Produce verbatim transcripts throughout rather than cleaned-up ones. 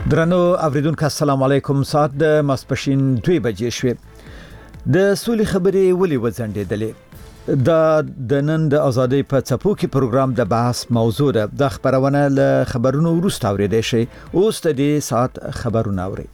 درنو اوریدونکو السلام علیکم. ساعت د ماسپښین دوه بجې شوې. د سولې خبرې ولې وځنډېدلې؟ دا د نن د ازادۍ په څپو کې پروګرام د بحث موضوع ده. د خبرونه له خبرونو وروسته اورېدای شئ. اوس د دې ساعت خبرونه اورئ.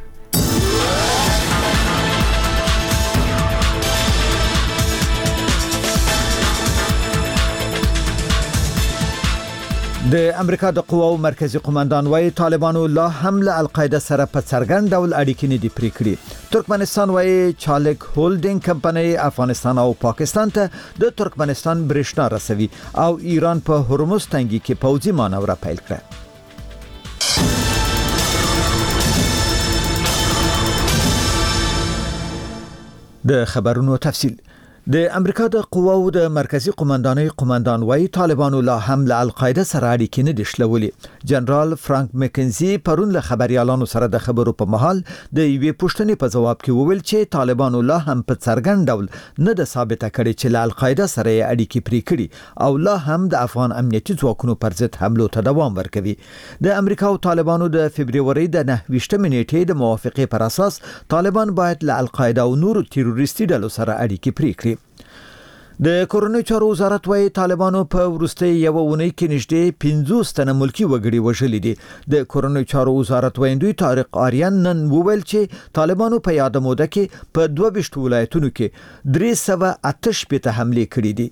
د امریکا د قواو مرکزی قومندان وايي طالبانو لا هم له القاعده سره په څرګند ډول اړیکې نه دي پرې کړې. ترکمنستان وايي چالک هولډینګ کمپنۍ افغانستان او پاکستان ته د ترکمنستان برېښنا رسوي او ایران په هرمز تنګي کې پوځي مانوره پیل کړه. د خبرونو تفصیل. د امریکا د قواو د مرکزی قومندانۍ قومندان وايي طالبانو لا هم له القاعده سره اړیکې نه دي شلولې. جنرال فرانک مکنزي پرون له خبريالانو سره د خبرو په مهال د یوې پوښتنې په جواب کې وویل چې طالبانو لا هم په څرګند ډول نه د ثابته کړي چې له القاعده سره اړیکې پرې کړي او لا هم د افغان امنیتي ځواکونو پر ضد حملو ته دوام ورکوي. د امریکا او طالبانو د فبرवरी د نهه ویشتمې نیټې د موافقې پر اساس طالبان باید له القاعده او نورو تروریستي ډلو سره اړیکې پرې کړي. د کورونی چارو وزارت وايي طالبانو په ورستۍ یو ونې کې نږدې پنځوس تنه ملکی وګړي وژلي دي. د کورونی چارو وزارت ویندوی طارق آریان نن وویل چې طالبانو په یاد موده کې په دوه ویشت ولایتونو کې درې سوه اته شپېته حملې کړې دي.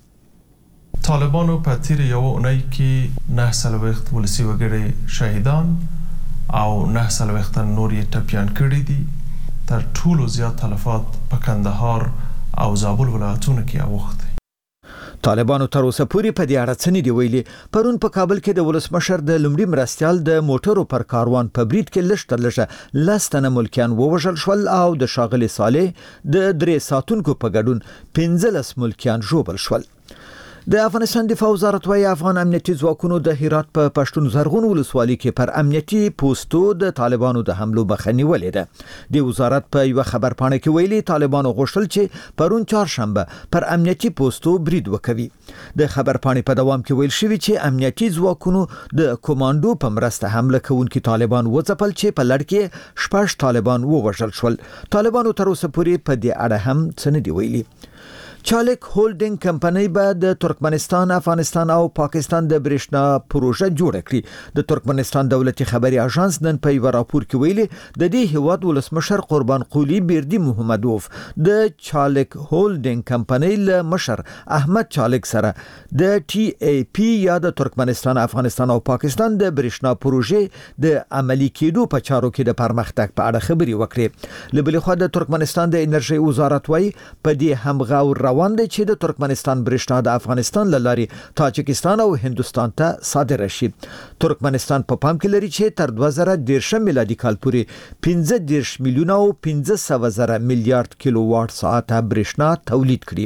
طالبانو په تیر یو اونۍ کې نهه څلوېښت ولسي وګړي شهیدان او نهه څلوېښت نور یې ټپیان کړي دي. تر ټولو زیات تلفات په کندهار او زابل ولایتونو کې اوښتي. طالبانو تر اوسه پورې په دې اړه څه نه دی ویلي. پرون په کابل کې د ولسمشر د لومړي مرستيال د موټرو پر کاروان په برید کې لږ تر لږه لس تنه ملکیان ووژل شول او د ښاغلي صالح د درې ساتونکو په ګډون پنځلس ملکیان ژوبل شول. د افغانستان دفاع وزارت وايي افغان امنیتي ځواکونو د هرات په پښتون زرغون ولسوالۍ کې پر امنیتي پوسټو د طالبانو د حملو مخنیوي ولې ده. د وزارت په یو خبرپاڼه کې ویلي طالبانو غوښتل چې پرون چهارشنبه پر امنیتي پوسټو برید وکوي. د خبرپاڼې په دوام کې ویل شوی چې امنیتي ځواکونو د کمانډو په مرسته حمله کوونکي طالبان وځپل چې په لړ کې شپږ طالبان ووژل شول. طالبانو تر اوسه پورې په دې اړه هم څه نه دی ویلي. چالک هولډینګ کمپنۍ به د ترکمنستان، افغانستان او پاکستان د برېښنا پروژه جوړه کړي. د ترکمنستان دولتي خبري اژانس نن په یو راپور کې ویلي د دې هیواد ولسمشر قربان قولی بیردی محمدوف د چالک هولډینګ کمپنۍ له مشر احمد چالک سره د ټي اي پي یا د ترکمنستان، افغانستان او پاکستان د برېښنا پروژه د عملي کېدو په چارو کې د پرمختګ په اړه خبري وکړي. لبلې خو د ترکمنستان د انرژي وزارت وايي په دې همغاور روان دي چې د ترکمنستان برېښنا د افغانستان له لارې تاجکستان او هندستان ته صادره شي. ترکمنستان په پام کې لري چې تر دوه زره دېرش میلادي کال پورې پنځه دېرش میلیونه او پنځه سوه زره میلیارډ کیلو واټ ساعت برېښنا تولید کړي.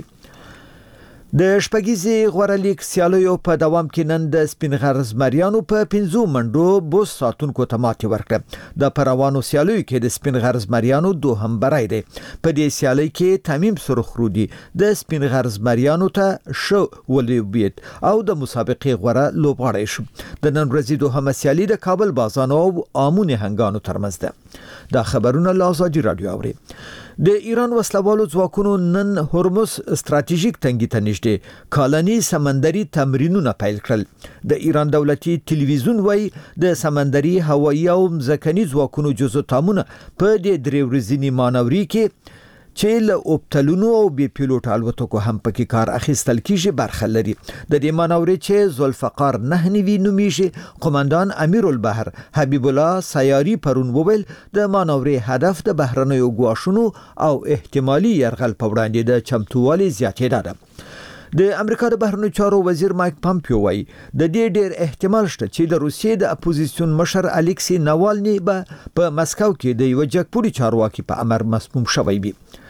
د شپږیزې غوړه لیګ سیالیو په دوام کې نن د سپین غر زمریانو په پنځو منډو بوس ساتونکو ته ماتې ورکړه. د پروانو سیالیو کې د سپین غر زمریانو دوهم بری دی. په دې سیالي کې تمیم سرخرودي د سپین غر زمریانو ته شو ولوبید او د مسابقې غوړه لوبغاړی شو. د نن ورځې دوهمه سیالي د کابل بازانو او امون هنګانو ترمنځ ده. دا خبرونه له ازادي رادیو اوري. د ایران وسلوالو ځواکونو نن هرمز ستراتیژیک تنګي ته نږدې کالني سمندري تمرینونه پیل کړل. د ایران دولتي ټلویزیون وايي د سمندري، هوایي او ځمکني ځواکونو جزو تامونه په دې درې ورځني مانوري کې چې له اوپټلونو او بي پیلوټ الوتکو هم پکې کار اخیستل کیږي برخه لري. د دې مانورې چې ذوالفقار نه نوي نومیږي قومندان امیر البحر حبیب الله سیاری پرون وویل د مانورې هدف د بهرنیو ګواښونو او احتمالي يرغل په وړاندې د چمتووالي زیاتېدا ده. د امریکا د بهرنیو چارو وزیر مایک پامپیو وايي د دې ډېر احتمال شته چې د روسیې د اپوزیسیون مشر الکسی ناوالني به په مسکو کې د یو جګپوړي چارواکي په امر مسموم شوی وي.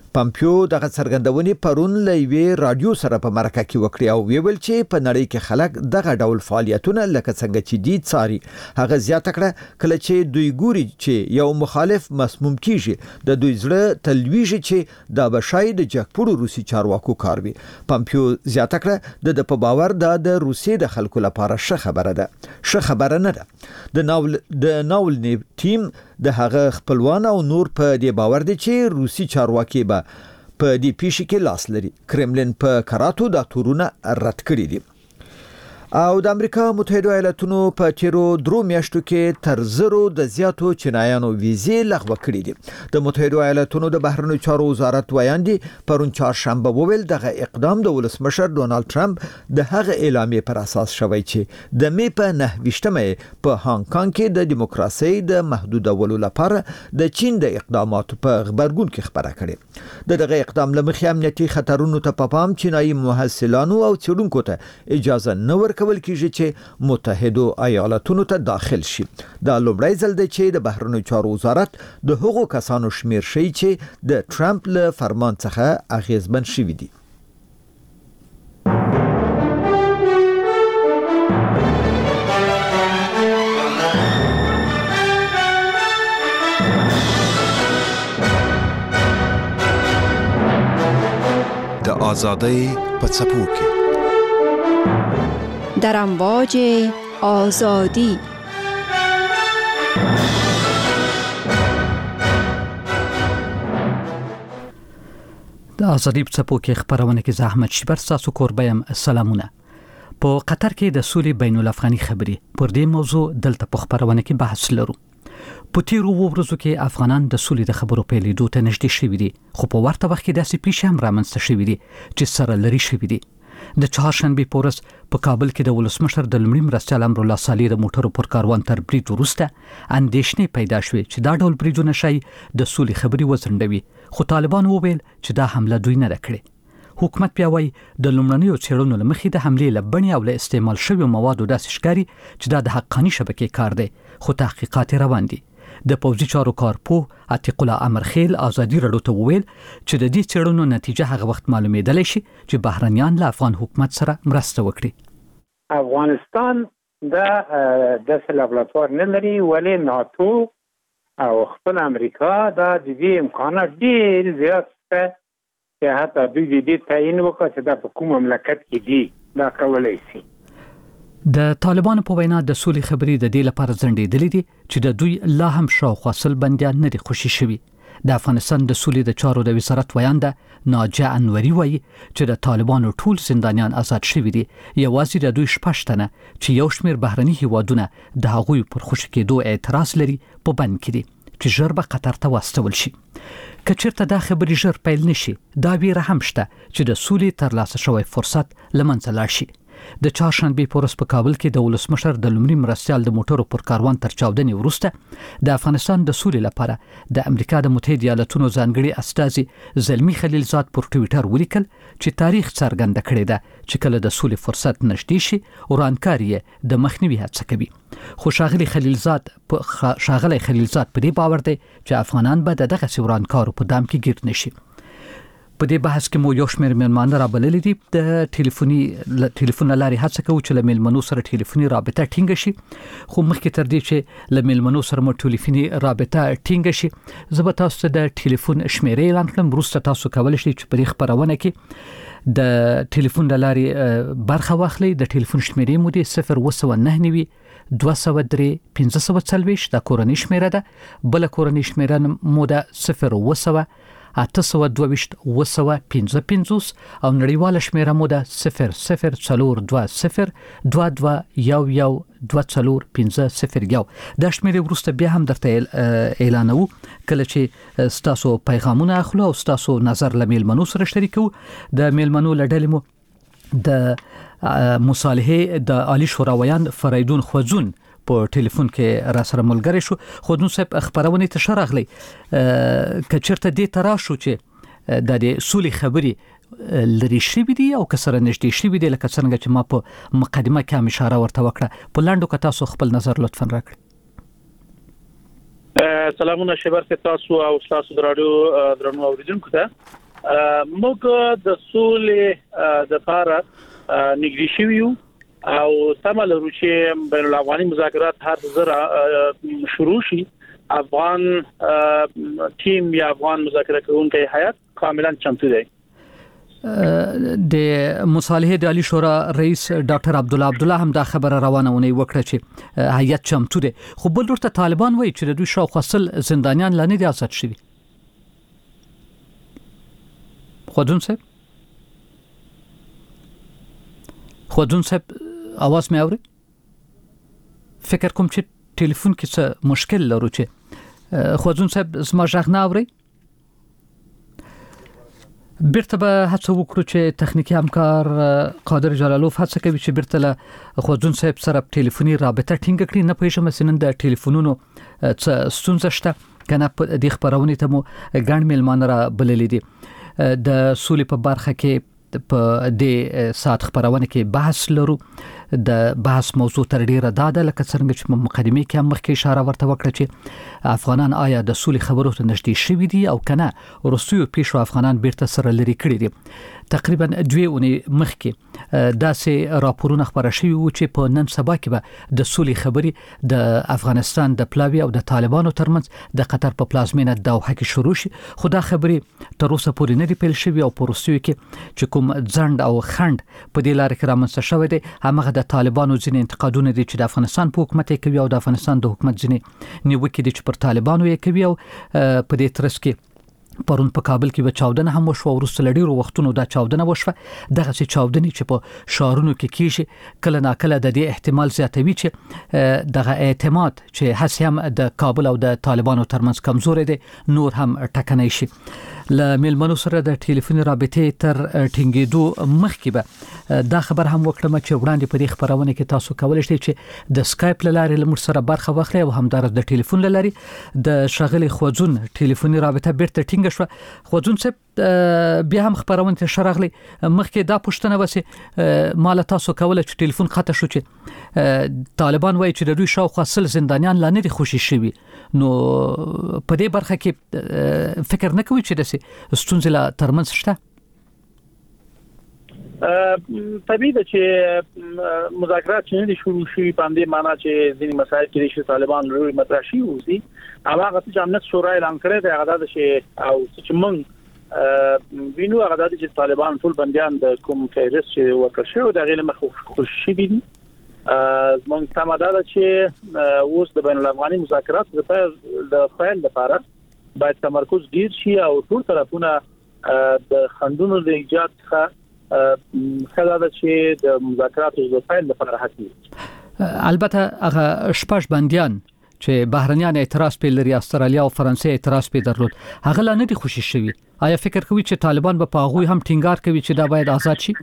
پامپیو دغه څرګندونې پرون له یوې رادیو سره په مرکه کې وکړې او ویل چې په نړۍ کې خلک دغه ډول فعالیتونه لکه څنګه چې دي څاري. هغه زیاته کړه کله چې دوی ګوري چې یو مخالف مسموم کیږي د دوی زړه تلويږي چې دا بشای د جګپوړو روسي چارواکو کار وي. پامپیو زیاته کړه د په باور دا د روسي د خلکو لپاره ښه خبره ده. ښه خبره نه ده. د ناول د ناول ټیم د هغه خپلوان او نور په دې باور دي چې روسي چارواکي به په دې پیښه کې لاس لري. کرملین په کراتو د تورونه رد کړی دي. او د امریکا متحده ایالاتونو په تیرو درو میاشتو کې تر زرو د زیاتو چینایانو ویزې لغوه کړې دي. د متحده ایالاتونو د بهرنیو چارو وزارت ویاندي پرون چهارشنبه وویل دغه اقدام د ولسمشر ډونالد ټرمپ د هغه اعلامیې پر اساس شوی چې د می په نهه ویشتمه په هانګ کانګ کې د دیموکراسي د محدودولو لپاره د چین د اقداماتو په خبرګون کې خبره کړې. د دغه اقدام لمخې امنیتي خطرونو ته په پام چینایي محصلانو او څېړونکو ته اجازه نه ورکول کیږي چې متحده ایالاتونو ته داخل شي. دا لومړی ځل دی چې د بهرنیو چارو وزارت د هغو کسانو شمیر شي چې د ټرمپ له فرمان څخه اغیزمن شوي دي. د آزادۍ په څپو کې در امواج آزادی. د آزادی په څپو کې خبرونه کې زحمت شبر تاسو کوربیم سلامونه. په قطر کې د سولې بین الافغاني خبرې پر دې موضوع دلته په خبرونه کې بحث لرو. په تیرو ورځو کې افغانان د سولې د خبرو په لیدو ته نږدې شوي دي، خو په ورته وخت کې داسې پیښې هم رامنځته شوي دي چې سره لري شوي دي. د چهارشنبه په ورځ په کابل کې د ولسمشر د لومړي مرستیال امر الله صالح د موټرو پر کاروان تر برید وروسته اندېښنې پیدا شوې چې دا ډول بریدونه شي د سولې خبري وزندوي، خو طالبان وویل چې دا حمله دوی نه کړې. حکومت بیا وایي د لومړنیو څېړنو لمخې د حملې لبنې او له استعمال شوی موادو داسې ښکاري چې دا د حقاني شبکې کار دی، خو تحقیقات روان دي. د پوځي چارو کارپوه عتیق الله امرخیل ازادي رادیو ته وویل چې د دې څېړنو نتیجه هغه وخت معلومېدلی شي چې بهرنیان له افغان حکومت سره مرسته وکړي. افغانستان د د لابراتوار نه لري، ولې ناتو او خپل امریکا دا د دې امکانات ډېر زیات شته چې حتی دوی دې تعیین وکړي چې دا په کوم مملکت کې دي دا کولای شي. د طالبانو په وینا د سولې خبرې د دې لپاره ځنډېدلې دي چې د دوی لا هم شاوخوا سل بندیان نه دي خوشي شوي. د افغانستان د سولې د چارو د وزارت ویانده ناجیه انوري وایي چې د طالبانو ټول زندانیان آزاد شوي دي، یوازې د دوی شپږ تنه چې یو شمېر بهرني هیوادونه د هغوی پر خوشي کېدو اعتراض لري په بند کې دي چې ژر به قطر ته واستول شي. که چېرته دا خبرې ژر پیل نشي، دا ویره هم شته چې د سولې ترلاسه شوی فرصت له منځه لاړ شي. د چهارشنبه په ورځ په کابل کې د ولسمشر د لومړي مرستیال د موټرو پر کاروان تر چاودنې وروسته د افغانستان د سولې لپاره د امریکا د متحده ایالاتونو ځانګړي استازي زلمی خلیلزاد پر ټویټر ولیکل چې تاریخ څرګنده کړی ده چې کله د سولې فرصت نږدې شي ورانکاري د مخنیوي هڅه کوي. خو شاغلی خلیلزاد په شاغلی خلیلزاد په دې باور دی چې افغانان به دغه ورانکارو په دام کې ګیر نشي. په دې بحث کې مو یو شمېر مېلمانه رابللي دي. د ټلیفوني ټلیفون لارې هڅه کوو چې له مېلمنو سره ټلیفوني رابطه ټینګه شي، خو مخکې تر دې چې له مېلمنو سره مو ټلیفوني رابطه ټینګه شي زه به تاسو ته د ټلیفون شمېرې اعلان کړم. وروسته تاسو کولی شئ چې په دې خپرونه کې د ټلیفون لارې برخه واخلئ. د ټلیفون شمېرې مو دی صفر اوه سوه نهه نوي دوه سوه درې پنځه سوه څلوېښت دا کورنۍ شمېره ده. بله کورنۍ شمېره مو ده صفر اوه سوه اته سوه دوه ویشت اوه سوه پنځه پنځوس او نړیواله شمېره مو ده صفر صفر څلور دوه صفر دوه دوه یو یو دوه څلور پنځه صفر یو. دا شمېرې وروسته بیا هم درته اعلانوو کله چې ستاسو پیغامونه اخلو او ستاسو نظر له مېلمنو سره شریکو. د مېلمنو له ډلې مو د مصالحې د عالی شوراویان فریدون خوځون په ټلیفون کې را سره ملګری شو. خو نو صاحب خبرونه ته شراغلی که چېرته دې ترا شو چې د دې سولې خبرې لري شوي دي او که سره نږدې شوي دي لکه څنګه چې ما په مقدمه کې هم اشاره ورته وکړه. په لنډو که تاسو خپل نظر لطفا راکړئ. سلامونه شبر ته تاسو او تاسو د رادیو درنو اوریدونکو ته موږ د سولې د لپاره نګری شویو او تمل روچي بین الافغاني مذاکرات هر زره شروع شي افغان ټیم یا افغان مذاکره کوونکي هیئت کاملا چمتو دی. د مصالحه د عالی شورا رئیس ډاکټر عبدالله عبدالله هم دا خبره روانونه وکړه چې هیئت چمتو دی، خو بل ورته طالبان وایي چې د دوی شاوخوا سل زندانیان لا نه دي آزاد شوي. خودون صاحب خودون صاحب आवाज مې اوري؟ فکر کوم چې ټلیفون کې څه مشکل لرو چې خودون صاحب زما ژغ نه اوري. بیرته به هڅه وکړو چې تخنیکی همکار قادر جلالوف هڅه کوي چې بیرته له خودون صاحب سره ټلیفوني رابطه ټینګ کړي. نه پېښه مثلا د ټلیفونونو څه ستونزه شته کنه په دې خبرونه ته مو ګڼ میلمانه را بللې دي. د سولې په برخه کې په دې سات خبرونه کې بحث لرو. د بحث موضوع تر ډیره داده لکه څنګه چې مقدمه کې هم مخکې اشاره ورته وکړه چې افغانان آیا د سولې خبرو ته نږدې شوي دي او کنه روسیو پیشو افغانان بیرته سره لري کړی دي. تقریبا دوی اونۍ مخکې داسې راپورونه خبره شوي وو چې په نن سبا کې به د سولې خبرې د افغانستان د پلاوی او د طالبانو ترمنځ د قطر په پلازمینه دوحه کې شروع شي، خو دا خبرې تر اوسه پورې نه دي پیل شوي او په روسیو کې چې کوم ځند او خند په دې لار کې رامنځته شوی دی همغه د طالبانو ځینې انتقادونه دي چې د افغانستان په حکومت کوي او د افغانستان د حکومت ځینې نیوکې دي چې پر طالبانو یې کوي او په دې ترڅ کې پرون په کابل کې به چاودنه هم وشو او وروسته لډیرو وختونو دا چاودنه وشوه. دغه چې چاودنې چې په شهرونو کې کیږي کله ناکله د دې احتمال زیاتوي چې دغه اعتماد چې هڅه هم د کابل او د طالبانو ترمنځ کمزوري دي نور هم ټکنۍ شي. ل میلمنو سره د ټلیفون رابطې تر ټینګېدو مخکې به دا خبر هم وکړم چې وړاندې په دې خبرونه کې تاسو کولای شئ چې د سکایپ لارې لمر سره برخه واخلئ او همدارس د ټلیفون لارې د شغلې خوځون ټلیفوني رابطه بیرته ټینګ شو. خوځون څه بیا هم خبرونه ته شرغلي مخکې دا پوښتنه وسه مال تاسو کولای چې ټلیفون خطا شو چې طالبان وایي چې د دوی شاوخوا سل زندانیان لا نه دي خوشي شوي، نو په دې برخه کې فکر نه کوي چې د ستونزې لا ترمنځ شته؟ طبیعي ده چې مذاکرات چې نه شروع شي په دې معنی چې ځینې مسایل کې چې طالبان لري مطرح شي وزي هغه چې امنیت شورا اعلان کړی دی هغه د شي او چې موږ وینو هغه د چې طالبان ټول بنديان د کوم فهرست چې ورکړ شو د غیر مخ خوشي دي. موږ تماده چې اوس د بین الافغاني مذاکرات د فعال لپاره باید تمرکز ډیر شي او ټول طرفونه د خندونو د ایجاد څخه خلک چې د مذاکراتو د فعال لپاره هڅي. البته هغه شپږ بنديان چې بهرنیان اعتراض په لري استرالیا او فرانسې اعتراض په درلود هغه لا نه دي خوشي شوي. آیا فکر کوي چې طالبان به په هغه هم ټینګار کوي چې دا باید آزاد شي؟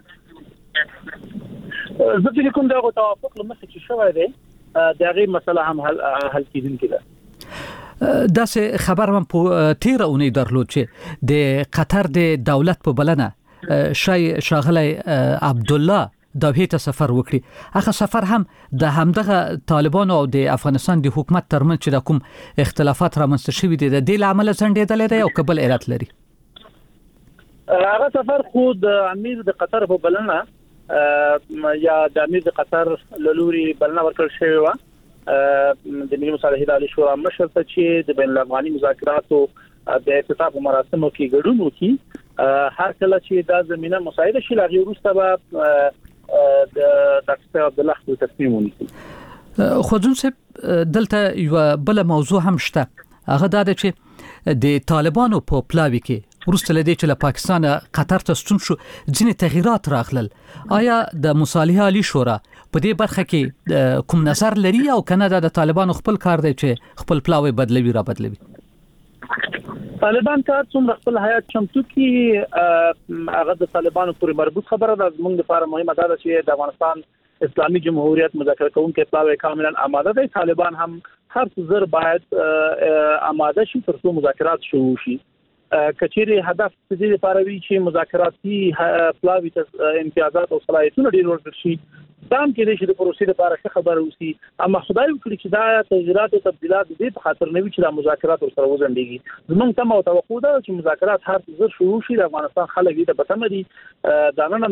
زه فکر کوم دا توافق لمخه چې شوی دی دا غي مسله هم حل حل کیدونکې ده. دا سه خبر هم په تیر اونۍ درلود چې د قطر د دولت په بلنه شای شاغلی عبدالله دوحه ته سفر وکړي. هغه سفر هم د همدغه طالبان او د افغانستان د حکومت ترمنځ چې د کوم اختلافات رامنځته شوي دي د دې لامل څنډېدل دی او قبل علت لري. هغه سفر خو د امیر د قطر په بلنه یا د امیر د قطر لوري بلنه ورکړل شوی و د ملي مصالحه د عالی شورا مشر ته چې د بین الافغاني مذاکراتو د افتتاح مراسمو کې ګډون وکړي. هر کله چې دا زمينه مساعده شي لاغي وروسته به د ډاکټر عبدالله خپل تصمیم ونیسي. خودون صاحب دلته یو بل موضوع هم شته، هغه دا چې د طالبانو په پلاوی کې ورسته لدی چې له پاکستان قطر ته ستون شو ځینې تغیرات راغلل. آیا د مصالحه عالی شورا په دې برخه کې کوم نظر لري او کنه د طالبانو خپل کار دی چې خپل پلاوی بدلوي را بدلوي؟ طالبان ته څومره خپل حیات چمتو کی هغه د طالبانو پورې مربوط خبره ده. موږ لپاره مهمه ده چې د افغانستان اسلامي جمهوریت مذاکره کوونکي پلاوی کاملا آماده دي. طالبان هم هر څه باید آماده شي تر څو مذاکرات شروع شي. کچېری هدف د دې لپاره وی چې مذاکراتي پلاوی ته امتیازات او صلاحیتونه ډیر ورکړي شي دام کې د پروسې لپاره څه خبر اوسي اما خدای وکړي چې دا تغیرات او تبديلات دې په خاطر نه وي چې د مذاکرات سره وزندګي زمونږ تم او توقع ده چې مذاکرات هر څه شروع شي د افغانستان خلک دې په تمدي دا نن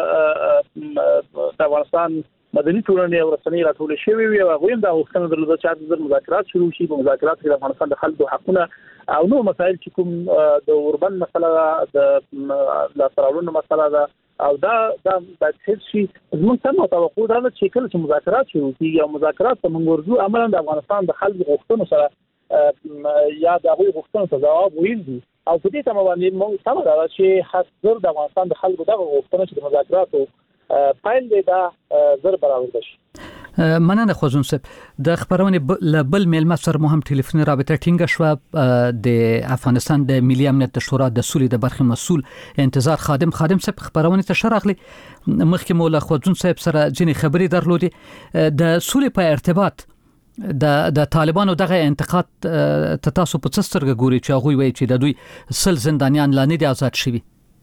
د افغانستان مدني ټولنې او رسنۍ راټول شوی وي او غوښتنه دا غوښتنه درلوده چې د مذاکرات شروع شي په مذاکرات کې د افغانستان د خلکو حقونه او نو مسائل چې کوم د اوربن مسله د لا تراولونو مسله ده او دا دا د هیڅ شي زموږ څنګه توقع ده چې کله چې مذاکرات شروع کیږي او مذاکرات په منګورځو عملاً د افغانستان د خلکو غوښتنو سره یا د هغوی غوښتنو ته ځواب ویل دي او په دې تمام باندې موږ سم راځي چې حاضر د افغانستان د خلکو د غوښتنو چې د مذاکراتو پایل دی دا زر برابر شي. مننه خوځون صاحب د خبرونه بل میلمه سره مهم ټلیفوني رابطه ټینګه شو د افغانستان د ملي امنیت شورا د سولې د برخې مسول انتظار خادم خادم صاحب خبرونه ته شرغلي مخکې مولا خوځون صاحب سره ځینې خبري درلودي د سولې په ارتباط د د طالبانو دغه انتقاد تاسو په څسترګه ګوري چې هغه وایي چې د دوی سل زندانیان لا نه دي آزاد شوي.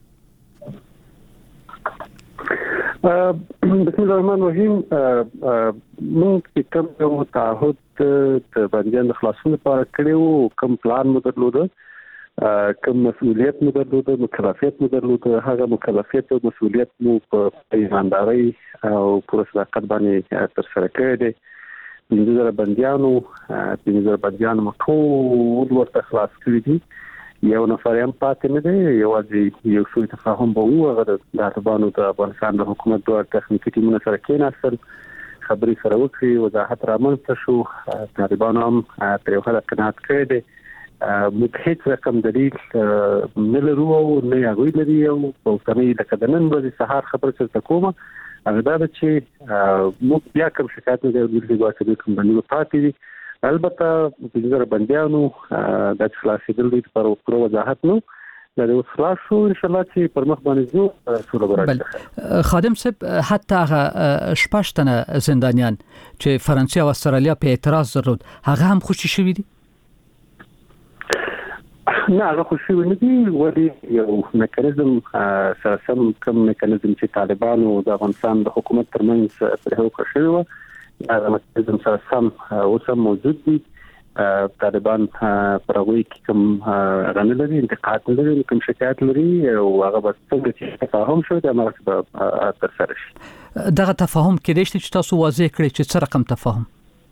بسم الله الرحمن الرحیم موږ کوم یو تعهد د بندیان د خلاصون لپاره کړو کوم پلان مو درلوده کوم مسؤلیت مو درلوده مکلفیت مو درلوده هغه مکلفیت او مسؤلیت مو په ایمانداري او پر صداقت باندې تر سره کړی دی. د زر بندیانو د زر بندیانو ټول ورته خلاص کړی دي یو نفر هم پاتې نه دی یوازې یو څو تفاهم به وغه د طالبانو د افغانستان د حکومت دوه تخنیکی ټیمونه سره کېناستل خبري سره وکړي وضاحت رامنځته شو طالبانو هم تر یو حد قناعت کړی دی موږ هیڅ رقم دلیل نه لرو او نه هغوی لري او په اوسنۍ لکه د نن ورځې سهار خبره چې کومه هغه دا چې موږ بیا کوم شکایت نه کوو د ګواکې کوم باندې پاتې دي البته د زر بندیانو د خلاصېدل دي پر پرو وضاحت نو د خلاص شو ان شاء الله چې پر مخ باندې زو سره برابر خادم صاحب حتی هغه شپږتنه زندانیان چې فرانسې او استرالیا په اعتراض درلود هغه هم خوشی شوی دي نه هغه خوشی ونه دي ولې یو میکانیزم سم کوم میکانیزم چې طالبانو د افغانستان د حکومت ترمنځ پر هغه کړی و هغه میکانیزم سره سم اوسه موجود دي طالبان پرغوي کوم غنل لري انتقاد لري کوم شکایت لري او هغه به څنګه چې تفاهم شو د امر په تر سره شي دغه تفاهم کې د چې تاسو واضح کړی چې څه رقم تفاهم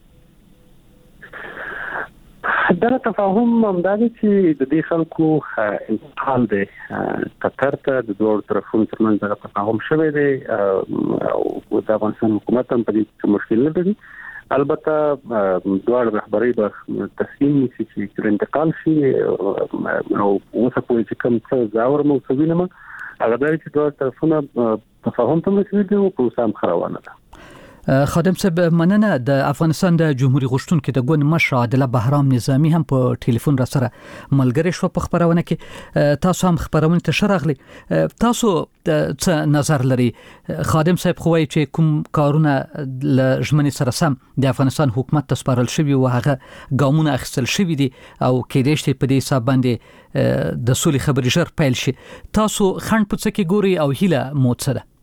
دا تفاهم همداري چې د دې خلکو انتقال دی قطر ته د دوه طرفونو ترمنځ د تفاهم شوی دی او د افغانستان حکومت هم په دې مشکل نه لري البته دوه رهبري به تصمیم نیسي چې انتقال شي او اوسه کوم چې کوم څه ځاور مو سوینه هغه دا چې دوه طرفونه تفاهم ته رسیدي او پروسه خروانه ده. خادم صاحب مننه د افغانستان د جمهوریت غوښتونکو د ګوند مشر عادل بهرام نظامی هم په ټلیفون را سره ملګری شو په خبرونه کې تاسو هم خبرونه ته شرغلي تاسو څه نظر لري خادم صاحب خو وایي چې کوم کارونه ل ژمنې سره سم د افغانستان حکومت ته سپارل شوی او هغه ګامونه اخیستل شوی دي او کېدای شي په دې حساب باندې د سولې خبرې ژر پیل شي تاسو خند په څه کې ګوري او هیله مو څه ده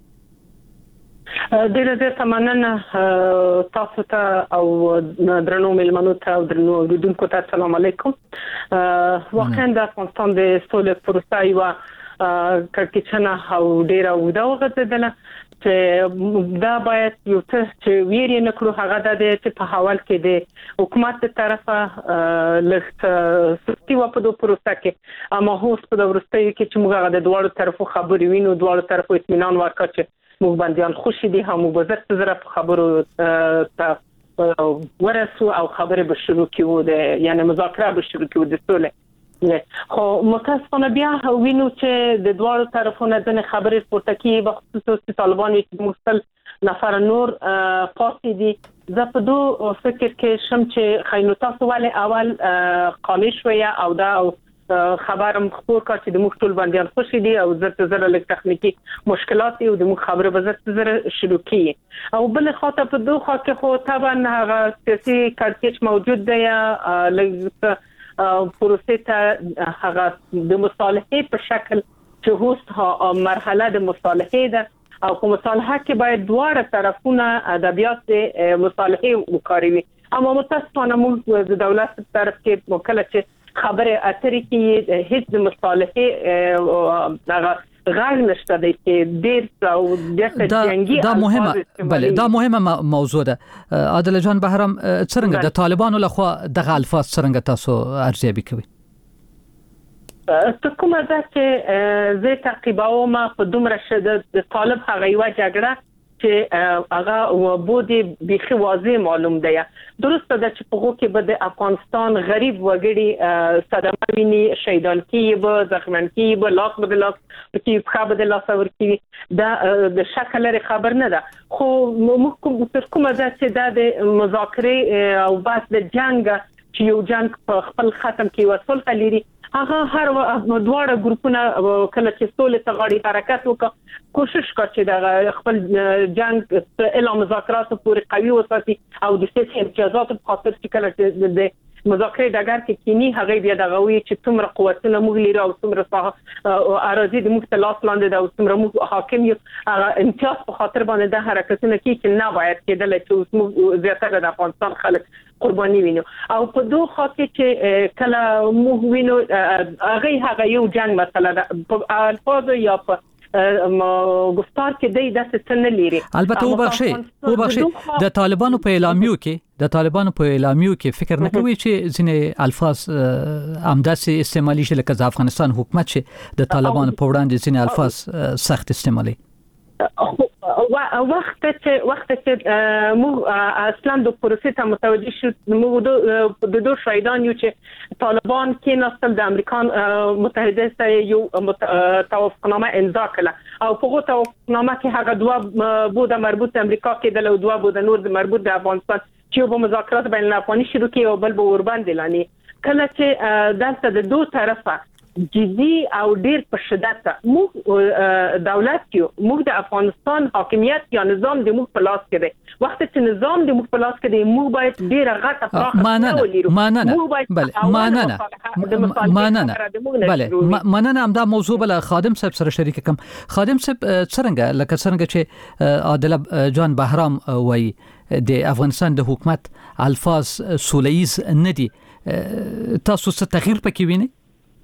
ډېر ډېر تمنن تاسو ته او درنو ملمنو ته او درنو لیدونکو ته السلام علیکم واقعا د افغانستان د سولې پروسه یو کړکېچنه او ډېر اوږده وغځېدله چې دا باید یو څه چې ویری نه کړو هغه د دې په حواله کې د حکومت تر طرفه لږ سستی و په دوه پروسه کې اما هوس په ورستۍ کې چې موږ د دوه طرفو خبرې وینو دوه طرفو اطمینان ورکړي موږ باندې خوشي دي هم مبزرت زره خبرو ته ورسو او خبره به شروع کیو د یعنی مذاکره به شروع کیو د سولې خو متاسفانه بیا وینو چې د دوه طرفونو د خبرې پورته کی په خصوص طالبان چې مختل نفر نور پاتې دي زه په دوه فکر کې شم چې خاينو تاسو ولې اول قانع شویا او دا خبرم خبر کا چې د مختل باندې خوشي دي او زړه زړه لږ تخنیکی مشکلات او د مخ خبره به زړه زړه شروع کی او بل خاطر په دوه خاطر کې خو طبعا هغه سیاسي کارکېچ موجود دی لږ پروسه ته هغه د مصالحه په شکل چې هوست ها مرحله د مصالحه ده او په مصالحه کې باید دواړه طرفونه ادبیات مصالحه وکاروي. اما متاسفانه موږ د دولت طرف کې وکړه چې خبره اترې کې هیڅ مصالحه هغه غاړ نشته دی چې ډیر او د جنگي دا مهمه بله دا مهمه موضوع ده. عادل جان بهرام څنګه د طالبانو لخوا دغه الفاظ څنګه تاسو ارزیابي کوي؟ ته کومه ده چې زه تعقیبوم په دومره شدت د طالب هغه یو جګړه چې هغه بودی بيخي واضح معلوم دی. درسته ده چې په هغه کې به د افغانستان غریب وګړي صدمه ویني، شهیدان کیږي، زخمیان کیږي، لاس به لاس کې خبر د لاس ور کیږي. دا د شکل لري خبر نه ده، خو موږ تر کومه ده چې دا د مذاکره او بحث د جنگ چې یو جنگ په خپل ختم کې وصل لري، هغه هر دواړه ګروپونه کله چې سولې ته غاړي حرکت وکړي کوشش کوي چې د خپل جنگ اعلان مذاکرات پورې قوي وساتي او د سیاسي امتیازات په خاطر چې کله د مذاکره دغه کې کینی هغه بیا دغه وی چې څومره قوتونه موږ لرو او څومره اراضي د مختلف لاندې د څومره موږ حاکم یو امتیاز په خاطر باندې د حرکتونه کې چې نه باید کېدل چې موږ زیاتره د افغانستان خلک قرباني وینو. او په دوه خاطر چې کله موږ وینو هغه هغه یو جنگ مثلا په الفاظ یا په گفتار کې دی د څه نه لري. البته وبخشي وبخشي د طالبانو په اعلامیو کې د طالبانو په اعلامیو کې فکر نه کوي چې ځینې الفاظ امداسي استعمالي شي لکه د افغانستان حکومت چې د طالبانو په وړاندې ځینې الفاظ سخت استعمالي. وخت چې وخت چې موږ اصلا د پروسې ته متوجه شو، موږ د دوه شهیدان یو چې طالبان کې نسل د امریکا متحده سره یو توافقنامه امضا کړه او په هغه توافقنامه کې هغه دوه بوده مربوط امریکا کې د دوه بوده نور د مربوط د افغانستان چې په مذاکرات بین الافغاني شروع کې او بل به ور باندې لانی کله چې دلته د دوه طرفه جدي او ډیر په شدت موږ دولت یو موږ د افغانستان حاکمیت یا نظام د موږ په لاس کې دی. وخت چې نظام د موږ په لاس کې دی موږ باید ډیر غټه پراخه ولرو. مننه بله مننه مننه بله مننه هم دا موضوع بل خادم صاحب سره شریک کوم. خادم صاحب څنګه لکه څنګه چې عادل جان بهرام وایي د افغانستان د حکومت الفاظ سوله‌ایز نه دي، تاسو څه تغییر پکې وینئ؟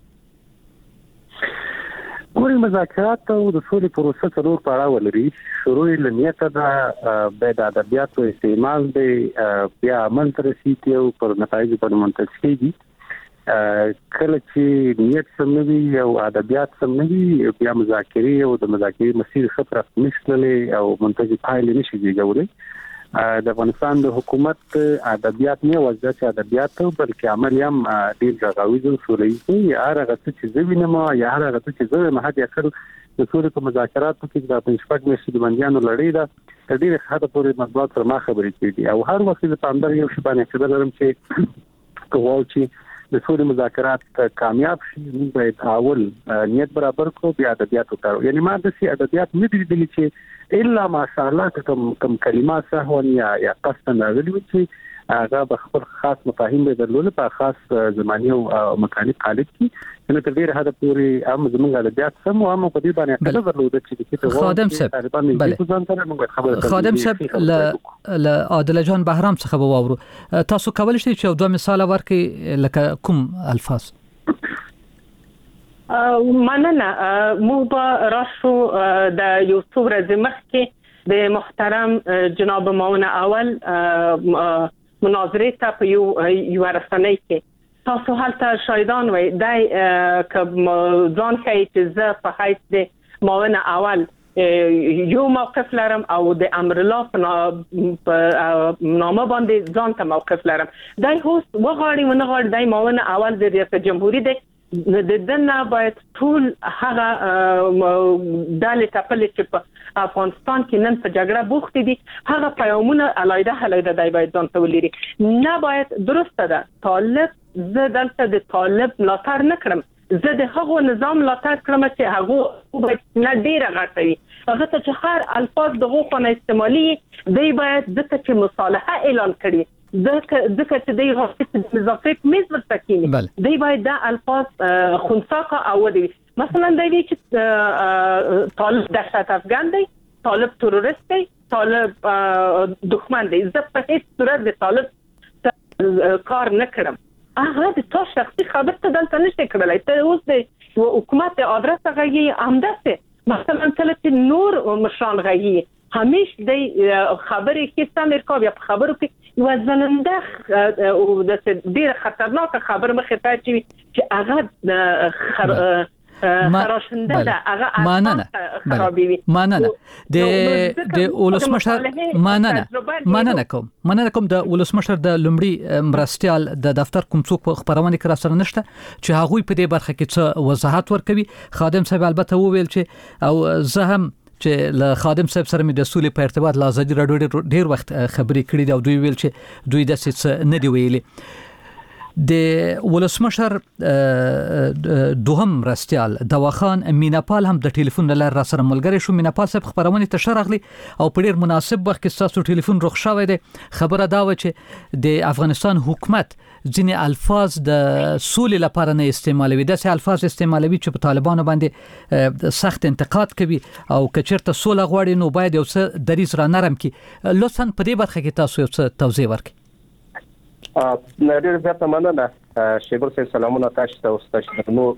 ګورې مذاکرات او د سولې پروسه څلور پړاو لري. شروع یې له نیته ده، بیا د ادبیاتو استعمال دی، بیا عمل ته رسیږي او پر نتایجو باندې منتج کېږي. کله چې نیت سم نه وي او ادبیات سم نه وي بیا مذاکرې او د مذاکرې مسیر ښه پراخ نشللی او منتج پایلې نشي جوړولی. د افغانستان د حکومت ادبیات نه وځي چې ادبیات بلکې عمل هم ډیر غاویز او سوله‌ایز دي. هر هغه چې زه وینم یا هر هغه چې زه مهدي اخر د سولې په مذاکراتو کې د پنځپک مېشت د بنديانو لړۍ ده ډیر حد پورې مطبوعات پر ما خبرې کړي او هر وخت د پاندر یو شی باندې خبر لرم چې کوو چې د سولې مذاکرات کامیاب شي موږ باید اول نیت برابر کړو بیا ادبیات وکړو. یعنی ما د سي ادبیات نه دي دي چې الا ماشاءالله کوم کوم کلمات سهون یا یا قصد نازل وي چې هغه به خپل خاص مفاهیم به درلود په خاص زماني او مکاني قالب کې نو تر ډیره حد پورې هم زموږ ادبیات سم او هم په دې باندې خبره درلود چې چې خادم صاحب خادم صاحب ل عادل جان بهرام څخه به واورو. تاسو کولای شئ چې دوه مثال ورکړئ لکه کوم الفاظ؟ مننه. موږ به راشو د یو څو ورځې مخکې د محترم جناب معاون اول مناظره ته په یو یو رسنۍ کې تاسو هلته شاهدان وای دای ک ځان کوي چې زه په حیث د معاون اول یو موقف لرم او د امر الله په نامه باندې ځان ته موقف لرم. دای هوس وغاړي ونغاړي دای معاون اول د ریاست جمهوریت دی د دنیا باید ټول هغه دالې تپلې چې په افغانستان کې نن په جګړه بوخت دي هغه پیغامونه علایده علایده دای باید ځان ته ولري. نه باید درسته ده طالب زه دلته د طالب ملاتړ نه کړم، زه د هغو نظام ملاتړ کړم چې هغه باید نه ډیره غټوي هغه ته چې هر الفاظ دغه خونه استعمالي دی باید دته چې مصالحه اعلان کړي ځکه ځکه چې دی غوښتي د مذاکرې میز ورته کېني دی باید دا الفاظ خنثاقه او دی مثلا دی چې طالب دهشت افغان دی طالب تروریست دی، طالب دښمن دی. زه په هیڅ صورت د طالب کار نه کړم. هغه د تاسو شخصي خبر ته دلته نشته کړلای. ته اوس د حکومت ادرس غږی همداسه مثلا کله چې نور مشران غږی همیشه د خبرې کې سمیر یا په خبرو کې یو ځننده او د ډیر خطرناک خبر مخه ته چې هغه خراشنده ده، هغه ماننه خرابوي ماننه د د ولسمشر ماننه ماننه کوم ماننه کوم د ولسمشر د لومړي مرستيال د دفتر کوم څوک په خبرونه کې را سره نشته چې هغه په دې برخه کې څه وضاحت ورکوي. خادم صاحب البته وویل چې او زه هم چې له خادم صاحب سره مې د سولې په ارتباط له ازادي راډیو ډیر وخت خبرې کړې دي او دوی ویل چې دوی د څه نه دی ویلي. د ولسمشر دوهم مرستيال دواخان میناپال هم د ټلیفون لار را سره ملګری شو. میناپال صاحب خبرونه ته شرغلی او په ډیر مناسب وخت کې تاسو ټلیفون رخ شوی دی. خبره دا و چې د افغانستان حکومت ځینې الفاظ د سولې لپاره نه استعمالوي، داسې الفاظ استعمالوي چې په طالبانو باندې سخت انتقاد کوي او کچرته سوله غواړي نو باید یو څه دریز را نرم کړي. لطفا په دې برخه کې تاسو یو څه توضیح ورکړئ. ډېر زیاته مننه شیبر صاحب. سلامونه تاسو ته او تاسو نو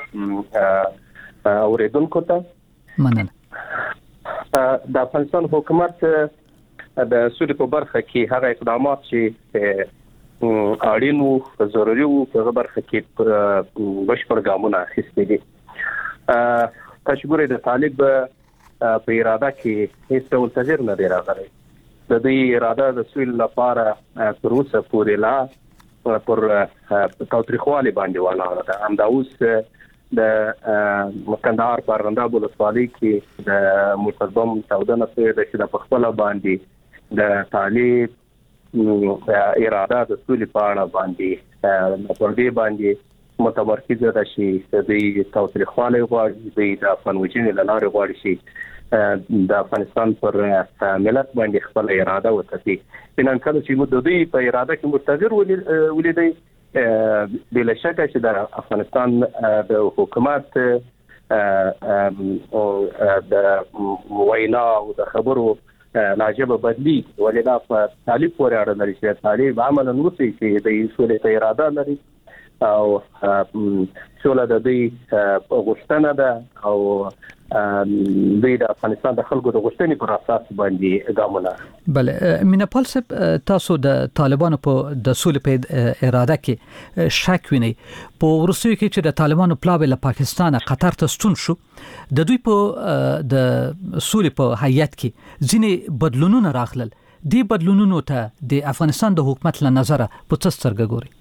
اوریدونکو ته مننه. د افغانستان حکومت د سولې په برخه کې هغه اقدامات چې اړین او ضروري وو په برخه کې بشپړ ګامونه اخیستي دي. تاسو ګورئ د طالب په اراده کې هیڅ ډول تغیر نه دی راغلی. د دې اراده د سولې لپاره تر اوسه پورې لا پر تاوتریخوالي باندې ولاړه ده. همدا اوس د کندهار په رنداب ولسوالۍ کې د متضم چاودنه شوې ده چې د خپل باندې د طالب اراده د سولې په اړه باندې پر دې باندې متمرکز ده چې د تاوتریخوالي غواړي د افغان وجنې له لارې غواړي چې د افغانستان پر ملت باندې خپل اراده وکړي. نن کله چې موږ د دې په اراده کې متغیر ولیدي بلا شک چې د افغانستان د حکومت او د وینا او د خبرو لاجب بدلی ولدا په طالب پورې اړه لري چې طالب عملاً وسی چې د سولې ته اراده لري او سوله د دې غوښتنه ده او د افغانستان د خلکو د غوښتنې پر اساس باندې ګامونه. بله میناپال صاحب تاسو د طالبانو په د سولې په اراده کې شک وینئ. په وروستیو کې چې د طالبانو پلاوی له پاکستان قطر ته ستون شو د دوی په د سولې په هیئت کې ځینې بدلونونه راغلل. دې بدلونونو ته د افغانستان د حکومت له نظره په څه سترګه ګوري؟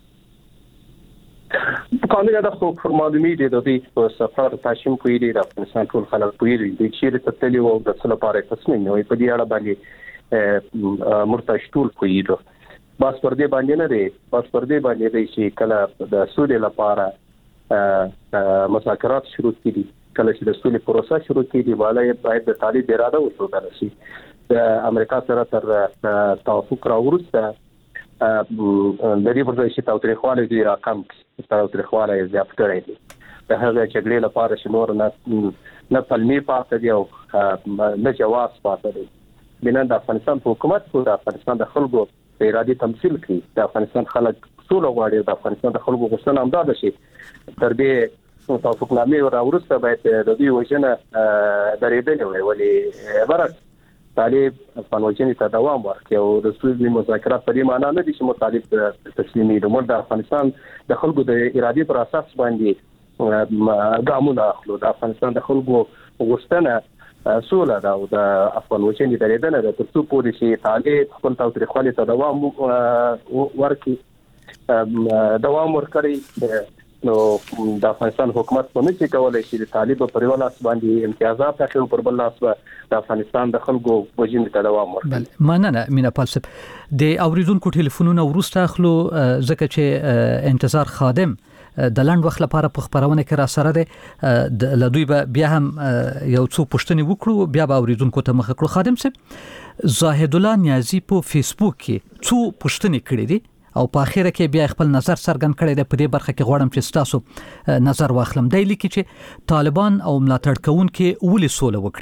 قانون دا خو معلومي دي د دې په سفر تاشم کوي د افغانستان ټول خلک کوي د چیرې ته تللی او د څه لپاره تصمیم نیوي په دې اړه باندې مرتش ټول کوي. بس پر دې باندې نه دی بس پر دې باندې دی چې کله د سولې لپاره مذاکرات شروع کړي، کله چې د سولې پروسه شروع کړي والای باید د طالب اراده وسوځل شي. د امریکا سره تر توافق راوړسته د دې په ځای چې تاوتریخوالی دی راکم تاوتریخوالی زیات کړی دی. د هغه جګړې لپاره چې نور نه نه پلمې پاتې دي او نه جواز پاتې دی. بنا د افغانستان حکومت کو د افغانستان د خلکو د ارادي تمثيل کوي. د افغانستان خلک سوله غواړي، د افغانستان د خلکو غوښتنه هم ده چې تر دې توافقنامې راوړسته باید د دې وجنه درېدلې وي. ولې برعکس طالب افغان وجنې ته دوام ورکړي او د سولې مذاکرات په دې معنی نه دي چې مطالب تسلیمي د مر د افغانستان د خلکو د ارادي پر اساس باندې ګامونه اخلو. د افغانستان د خلکو غوښتنه سوله ده او د افغان وجنې درېدنه ده تر څو پورې چې طالب خپل تاوتریخوالي ته دوام ورکړي دوام ورکړي نو د افغانستان حکومت په نشي کولای چې د طالب پر یو لاس باندې امتیازات اخلي پر بل لاس د افغانستان د خلکو وجنې ته دوام ورکړي. بل مننه میناپال صاحب. د اوریدونکو ټلیفونونه ورسته اخلو ځکه چې انتظار خادم د لاند وخت لپاره په خبرونه کې را سره ده. د لدوی بیا هم یو څو پوښتنې وکړو بیا به اوریدونکو ته مخ کړو. خادم صاحب زاهد الله نیازی په فیسبوک کې څو پوښتنې کړې دي او په اخیره کې بیا خپل نظر څرګند کړی دی. په دې برخه کې غواړم چې تاسو نظر واخلم. دی لیکي چې طالبان او ملاتړ کوونکي ولې سوله وکړي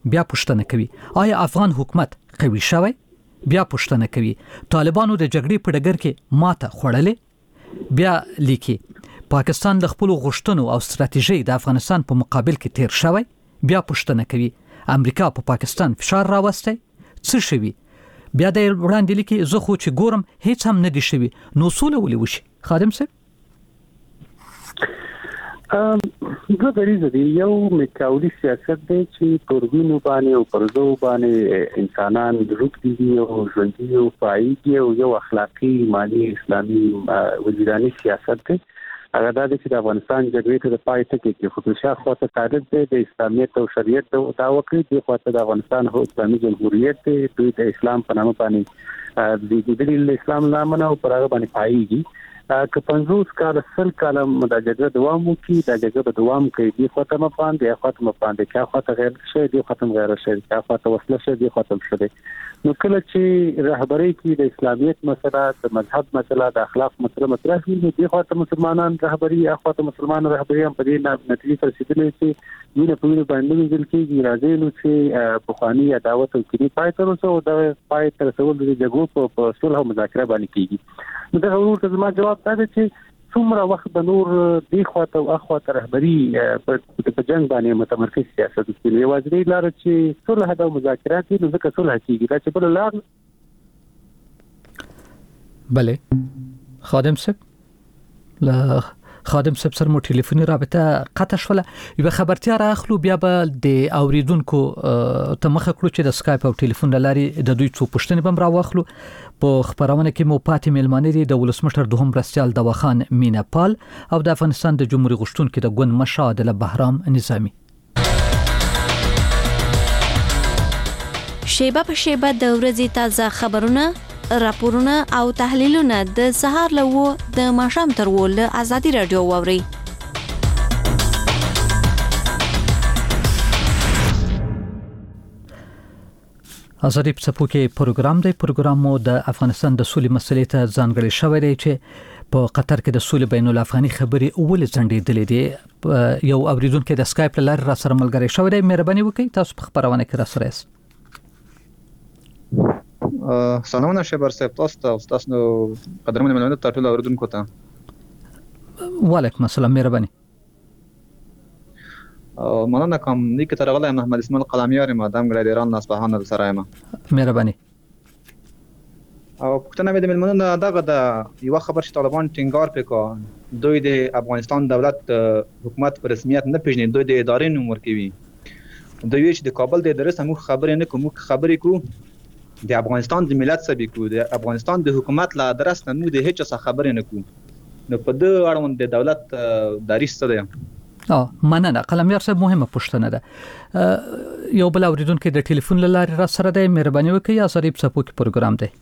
بیا پوښتنه کوي آیا افغان حکومت قوي شوی؟ بیا پوښتنه کوي طالبانو د جګړې په ډګر کې ماته خوړلې؟ بیا لیکي پاکستان د خپل غوښتنو او ستراتیژي د افغانستان په مقابل کې تیر شوی؟ بیا پوښتنه کوي امریکا په پا پاکستان فشار راوستی؟ څه شوی؟ بیا د وړاندې لیکي زه خو چې ګورم هیڅ هم نه دی شوی، نو سوله ولې وشي؟ خادم صاحب ام د دریزه دی یو میکاولی سیاست دی چې پرګونو باندې او پرزو باندې انسانان روک دي او ژوندۍ او فایده او یو اخلاقی مالی اسلامي وجداني سیاست دی. هغه د چې د افغانستان جګړې ته د پای ټکی کې خصوصا خواته تعرض دی د اسلامیت او شریعت او داوکړي د خواته د افغانستان هو اسلامي جمهوریت دی دوی د اسلام په نامه باندې د دلیل اسلام نامه او پرغه باندې پایږي که پنځوس کال سل کال د جګړې دوام وکړي د جګړې دوام کوي د خواته مفاند د خواته مفاند کې خواته غیر شي د خواته غیر شي د خواته وسله شي د خواته شي. نو کله چې رهبری کې د اسلامیت مسله د مذهب مسله د اخلاق مسله مطرح وي د خواته مسلمانان رهبری یا خواته مسلمان رهبری هم په دې نتیجه تر رسیدلې چې دینه په ویل باندې ویل کېږي راځي نو چې بخوانی عداوت او کینې پای تر اوسه او د پای تر رسول د جګړو په صلح او مذاکره باندې کېږي. نو دا ورته زما جواب دا دی چې څومره وخت د نور دی خواته او اخواته رهبری په جنگ باندې متمرکز سیاست کوي یوازې لار چې صلح او مذاکرات نو ځکه صلح کېږي دا چې بل لار. بله خادم صاحب لا خادم صاحب سره مو ټلیفوني رابطه قطع شوله، یو خبرتیا راخلو بیا به د اوریدونکو ته مخه کړو چې د اسکایپ او ټلیفون لاري د دوی څو پوښتنې بم راوخلو. په خبرونه کې مو پاتې ملمانه دي د ولسمشر دوهم مرستیال دواخان مینا پال او د افغانستان د جمهوریت غشتونکو د ګوند مشعل بهرام نظامی. شیبه په شیبه د ورځې تازه خبرونه، راپورونه او تحلیلونه د سهار له د ماښام تر ول ازادي رادیو ووري. ازادي په څپو کې پروګرام دی. پروګرام مو د افغانستان د سولې مسلې ته ځانګړی شوی دی چې په قطر کې د سولې بین الافغاني خبرې اول ځنډېدلې دي. یو اوریدونکو د اسکایپ لارې را سره ملګری شوی دی. مهرباني وکړئ تاسو په خبرونه کې را سره یاست. سلامونه شبر صاحب، تاسو ته تاسو قدرمن ملمنه ته ټول اوریدونکو ته وعلیکم السلام. مهرباني مننه کوم. نیک تر غلای محمد اسماعیل قلامیار مادام ګړی د ایران اصفهان د سرایم. مهرباني. او پښتنه د ملمنه دغه د یو خبر چې طالبان ټینګار وکړ دوی د افغانستان دولت حکومت په رسمیت نه پیژني، دوی د ادارې نوم ورکوي. دوی چې د کابل د ادارې سمو خبرې نه کوم خبرې کو د افغانستان د ملت سبي کو د افغانستان د حکومت لا درس نه نو د هیڅ څه خبرې نه کو. نو په دې اړوند د دولت داریس څه دی؟ اه مننه قلميار صاحب، مهمه پوښتنه ده. یو بل اوریدونکو د ټلیفون لاري را سره دی. مهرباني وکړئ ازاري په څپو کې پروګرام دی.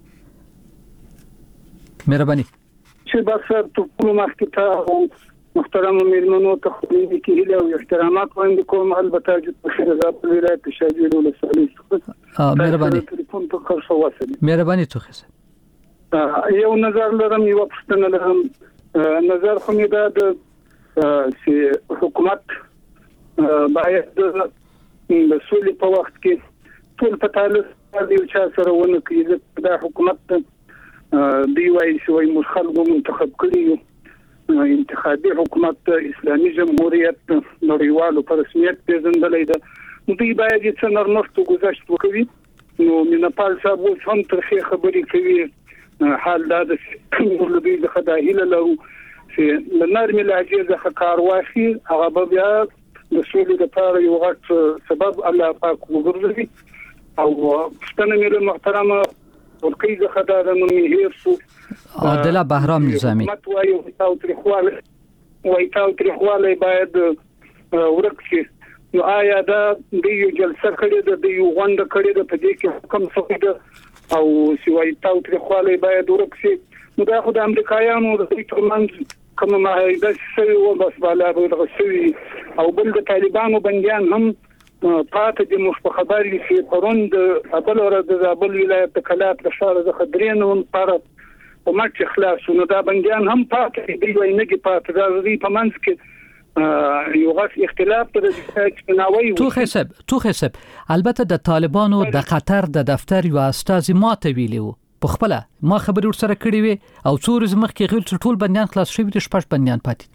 مهرباني. چې بس ته په مخکې ته محترم میرمنو ته خدای کې هیله او احترامات وړاندې کوم. البته چې په شرزاب ولایت شاجوی ولسوالۍ مهرباني ټلیفون ته خرڅ واسه. مهرباني توخه یو نظر لرم، یو پښتنه لرم. نظر خو مې دا د چې حکومت باید د سولې په وخت کې ټول په تعلق د یو چا سره ونه کوي. دا حکومت دی وایي چې وایي موږ خلکو منتخب کړي یو انتخابي حکومت اسلامي جمهوریت نړیوالو په رسمیت پیژندلې ده. نو دوی باید چې نرمښت گذشت وکړي. نو مینپال صاحب اوس هم ترخې خبرې کوي. حال دا د دوی د خدایله لرو چې لنرمي لهجې ځخه کار واخلي، هغه به بیا د سولې لپاره یو غټ سبب الله پاک وګرځي. او پښتنه مې محترمه ورکی ځخه دا د نومي هیڅ عادله بهرام نظامی متوایي او تاریخواله وایي تاو تاریخواله باید ورکشي. نو آیا دا د یو جلسه کړي د یو غونډه کړي د په دې کې کوم څه ده او سوي تاو تاریخواله باید ورکشي. نو دا خو د امریکایانو د ترمنځ کوم معاهده شوی و بس بالا به غوښوي. او بل د طالبانو بنديان هم پاتې د مخبري چې پروند خپل ورځ د زابل ولایت د کلات د شهر د خدرینو پر په مټ خلاص. نو دا بنديان هم پاتې دی وای نه کې پاتې راځي په منځ کې یو غاښ اختلاف تر اجتماعي تو حساب تو حساب البته د طالبانو د قطر د دفتر یو استاذ ماته ویلو په خپل ما خبرې ور سره کړې وي او څو ورځې مخکې غیر ټول بنديان خلاص شوي دي شپږ بنديان پاتې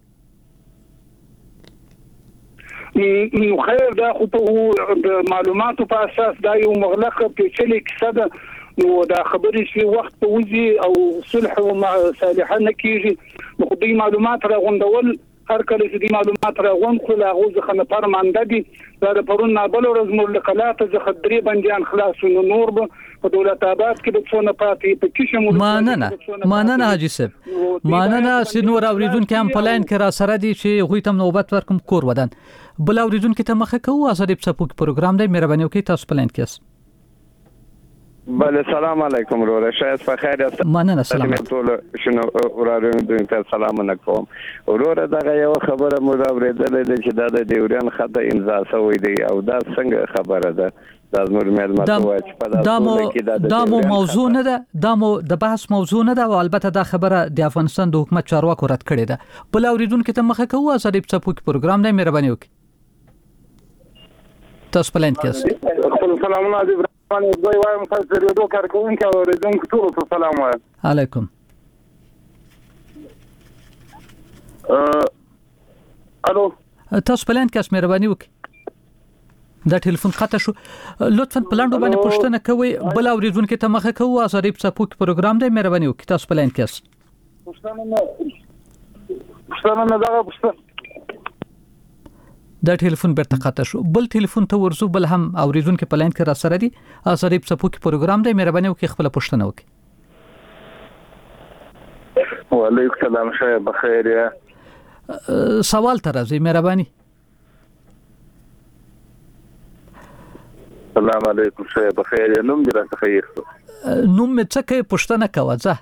نو خیر دا خو په د معلوماتو په اساس دا یو مغلقه پیچلې کیسه ده نو دا خبرې چې وخت په وځي او صلح او صالحه نه کیږي نو خو دې معلومات راغونډول هر کله چې دې معلومات راغون خو لا غوځ خنه پرمانده دي دا د پرون نابل ورځ مور لقلات ز خدري بنديان خلاص نو نور په دولت آباد کې د څونه پاتې په کې شمول ماننه ماننه حاجی صاحب ماننه سينور اوریدونکو هم پلاین کې را سره دي چې غوي تم نوبت ورکم کور ودان بل اوریدونکو ته مخه کوو ازادي په سپوک پروګرام دی مهرباني وکړئ تاسو پلاین کې بله سلام علیکم وروره شاید په خیر یاست مننه سلام ټول شنو وروره ته سلام علیکم وروره دا یو خبره مو اوریدلې ده چې دا د ډیورین خطه امضا شوی دی او دا څنګه خبره ده دا زموږ مېلمه ته وایي چې په داسې کې دا دا مو موضوع نه ده دا مو د بحث موضوع نه ده او البته دا خبره د افغانستان د حکومت چارواکو رد کړې ده بل اوریدونکو ته مخه کوو ازادي په سپوک پروګرام دی مهرباني وکړئ تاسو پلاین کې خپل سلامونه دي باندې دوی وایم تاسو د ریډیو کارکونکو او ریډونکو ټول ته سلام وایم علیکم ا الو تاسو پلاین کې مهرباني وکړئ دا ټلیفون قطع شو لطفا پلاندو باندې پوښتنه کوئ بل اوریدونکو ته مخه کوو ازادي په سپوک پروګرام دی مهرباني وکړئ تاسو پلاین کې پوښتنه نه پوښتنه نه دا پوښتنه دا ټلیفون بیرته قطع شو بل ټلیفون ته ورزو بل هم اوریدونکو په لاین کې را سره دي ازادي په سپوک پروګرام دی مهرباني وکړئ خپل پوښتنه وکړئ وعلیکم السلام شه بخیر یا سوال تر راځي مهرباني السلام علیکم شه بخیر نوم دې راته خیر نوم مې څه کوي پوښتنه کوه ځه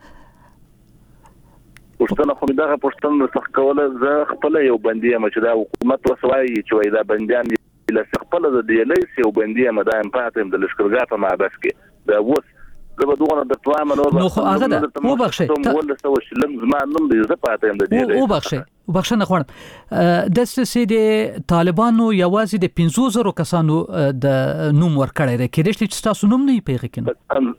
پښتنه خو دغه پښتنه څخه کوله زه خپل یو بندي یم چې دا حکومت وسوي چې وای دا بنديان له خپل د دیلیس یو بندي یم دا امپاتم د لشکرګاه په مابس کې دا وس زه به دغه د توام نو نو خو هغه ده مو بخښه ته ول څه وشلم زما نوم دې زه پاتم د دیلیس او بخښه بخښنه غواړم د سې د طالبانو یوازې د پنځه زره کسانو د نوم ورکړی دی کېدای شي چې تاسو نوم نه پیغه کینو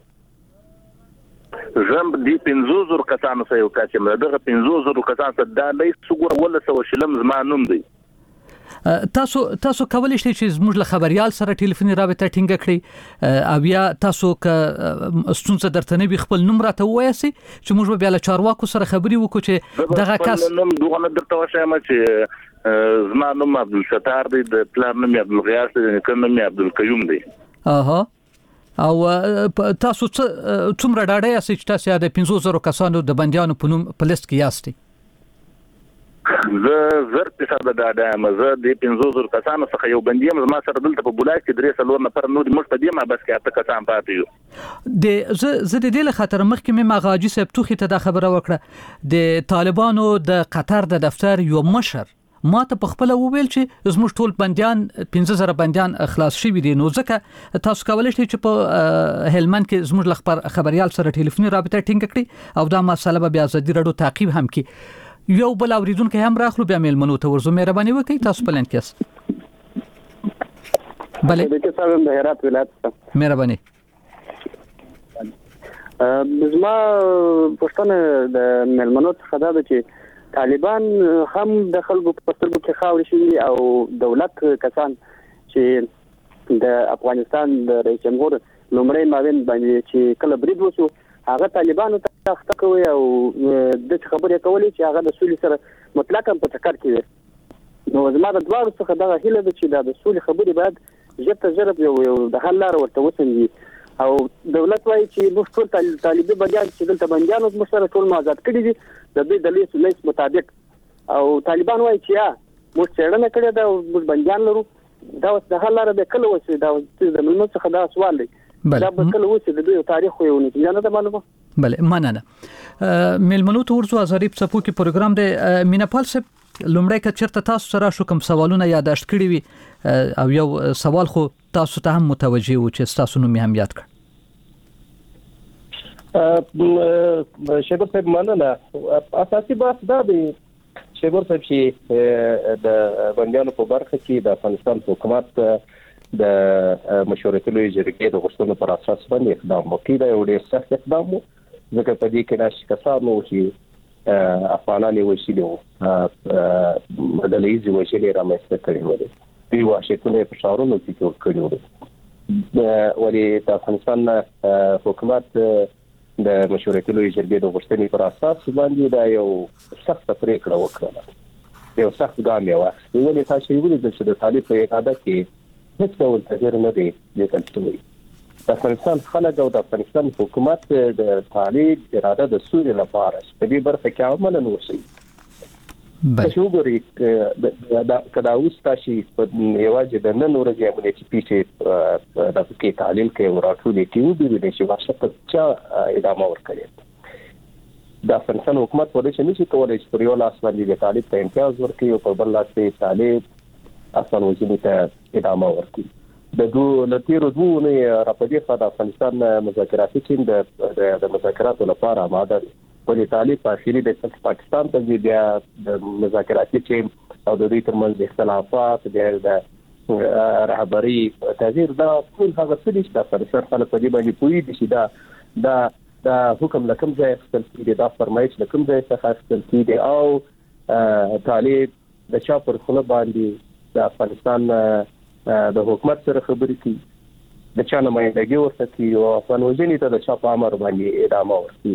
زم دي پنځه زره کسانو سره یو کاچم دغه پنځه زره کسانو ته دا لیک څوګور ول څه وشلم زما نوم دی تاسو تاسو کولای شئ چې زموږ له خبريال سره ټلیفوني رابطه ټینګه کړئ او یا تاسو ک ستونزه درته نه وي خپل نوم راته وایسي چې موږ به بیا له چارواکو سره خبري وکړو چې دغه کس نوم دغه نه درته وایم چې زما نوم عبدالستار دی د پلان نوم عبدالغیاث دی د نوم عبدالقیوم دی اها او تاسو څومره ډاډه یاست چې تاسو د پنځه زره کسانو د بنديانو په نوم په لیست کې یاستئ زه زر څه د ډاډه یم زه د پنځه زره کسانو څخه یو بندي یم ما سره دلته په بولاک کې درې څلور نفر نور مخ په دې ما بس کې اته کسان پاتې یو د زه زه د دې له خاطر مخکې مې ماغاجي صاحب توخي ته دا خبره وکړه د طالبانو د قطر د دفتر یو مشر ما ته په خپل وویل چې زموږ ټول بنديان پنځه زره بنديان خلاص شوي دي نو ځکه تاسو کولای شئ چې په هلمند کې زموږ لخبر خبريال سره ټلیفوني رابطه ټینګ کړئ او دا مسله به بیا ازادي رادیو تعقیب هم کړي یو بل اوریدونکو هم راخلو بیا میلمنو ته ورزو مهرباني وکړئ تاسو پلان کې بله د کیسه د هرات ولایت مهرباني زما پښتنه د میلمنو څخه دا چې طالبان هم د خلکو په سترګو کې خاورې شي او دولت کسان چې د افغانستان د رئیس جمهور لومړی معاون باندې چې کله برید وشو هغه طالبانو ته تخته کوي او د خبرې کولې چې هغه د سولې سره مطلقاً په ټکر کې نو زما د دوه څخه دا هیله ده چې د سولې خبرې باید ژبه ژبه یو د حل لار ورته وسنجي او دولت وايي چې موږ ټول طالبي بنديان چې دلته بنديان موږ سره ټول آزاد کړي دي د دې د لیست لیست مطابق او طالبان وايي چې یا موږ څېړنه کړې ده او موږ بنديان لرو دا اوس د حل لار به کله وشي دا د ملمو څخه دا سوال دی دا به کله وشي د دوی تاریخ یو نه نه معلومه بله مننه ملمنو ته ورزو ازاري په سپوکي پروګرام دی میناپال سپ لومړی که چیرته تاسو سره شو کوم سوالونه یاداشت کړی وي او یو سوال خو تاسو ته هم متوجي و چې تاسو نوم هم یاد کړ ا شیبه صاحب مننه اساسي بحث دا دی شیبر صاحب چې د بندیانو په برخه کې د افغانستان حکومت د مشورتي لوی جرګې د غوښتنو پر اساس باندې اقدام وکړي دا یو ډېر سخت اقدام و ځکه په دې کې ناشې کسانو چې افغانان یې وشلي وو مدلایي وشلي رامنځته کړي وو دوی واشنګټن په شاورونو کې جوړ کړي وو ولې د افغانستان حکومت د مشورتي لوی جرګې د غوښتنې پر اساس باندې دا یو سخت پریکړه وکړه یو سخت ګام یې واخیست ولې تاسو یې ولیدل چې د طالب په اراده کې هیڅ ډول تغیر نه دی لیکل شوی د افغانستان خلک او د افغانستان حکومت د طالب اراده د سولې لپاره په دې برخه کې عملاً وشي تاسو ګورئ دا کدا اوس تاسو په یوازې د نن ورځې امنیتي پیښې د کې تعلیل کې وراتو دي چې د دې چې واسطه چې ادامه ورکړي د افغانستان حکومت په دې چې نشي کولای چې پر یو لاس باندې د طالب ته امتیاز ورکړي او په بل لاس کې طالب افغان وزیر ته ادامه ورکړي د دوه لتیرو دوه نه راپدې په افغانستان مذاکراتي ټیم د د مذاکراتو لپاره آماده دي په طالب په اخیری د پاکستان ته بیا د مذاکراتي ټیم او د دې ترمنځ اختلافات د رهبري تغییر دا ټول هغه څه چې د افغانستان خلک په دې باندې پوي دي چې دا دا دا حکم لکم ځای خپل کړي دا فرمایش لکم ځای څخه خپل کړي او طالب د چا پر خله باندې د افغانستان د حکومت سره خبرې کوي د چا نمائندګي ورته کوي او افغان وژنې ته د چا په امر باندې ادامه ورکوي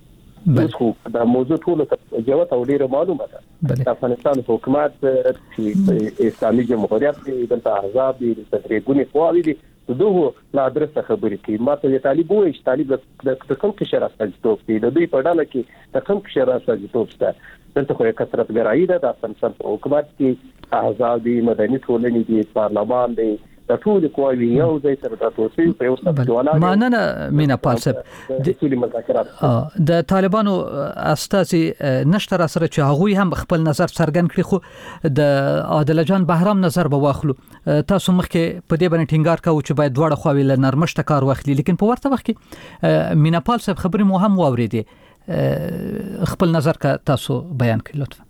بل دا موضوع ټول ته جواب او ډیره معلومه ده د افغانستان حکومت چې اسلامي جمهوریت د احزاب د تدریګونی قواوی دي دوه لا درسته خبرې کوي ماته د طالب وایي چې طالب د کوم کې شرط استعمال کوي د دوی په ډله کې د کوم کې شرط استعمال شته دلته خو کثرت ګرایي ده د افغانستان حکومت کې احزاب دي مدني ټولنې دي پارلمان دی د ټول قواوی یو ځای سره تاسو په یو څه ډول ماننه مینا پالسب د مذاکرات د طالبانو استاذي نشته را سره چې هغه هم خپل نظر څرګند کړي خو د عادل جان بهرام نظر به واخلو تاسو مخکې په دې باندې ټینګار کاوه چې باید دواړه خواوې له نرمشت کار واخلي لیکن په ورته وخت کې مینا پالسب خبرې مو هم واوریدي خپل نظر کا تاسو بیان کړئ لطفا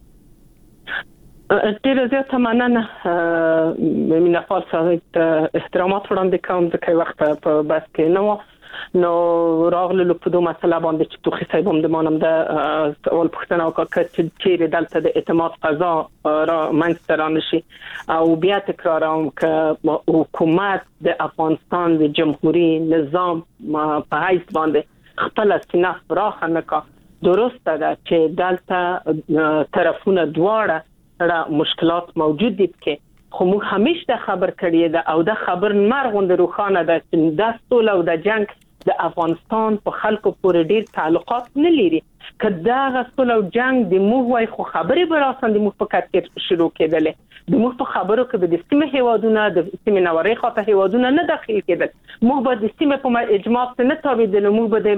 ډیره زیاته مننه مینا پالسب احترامات وړاندې کوم ځکه وخت په بس کې نو نو راغله په دوه مسله باندې چې توخي صاحب هم د مانم د اول پښتنه او کچ چې دلته د اعتماد فضا را منځته رانشي او بیا تکراروم ک حکومت د افغانستان د جمهوریت نظام په حیث باندې خپل سینه راخه نکا درسته ده چې دلته طرفونه دواړه را مشکلات موجود دي کې خو موږ همیشه خبر کړی ده او دا خبر مرغوند روخانه ده چې د سول او د جنگ د افغانستان په خلکو پورې ډیر تعلقات نه لري کدا غسل او جنگ د موږ وای خو خبرې براسن د موږ په کټ شروع کېدلې د موږ په خبرو کې د سیمه هیوادونه د سیمه نورې خاطر هیوادونه نه داخل کېدل موږ به د سیمه په اجماع څخه نه تاویدل موږ به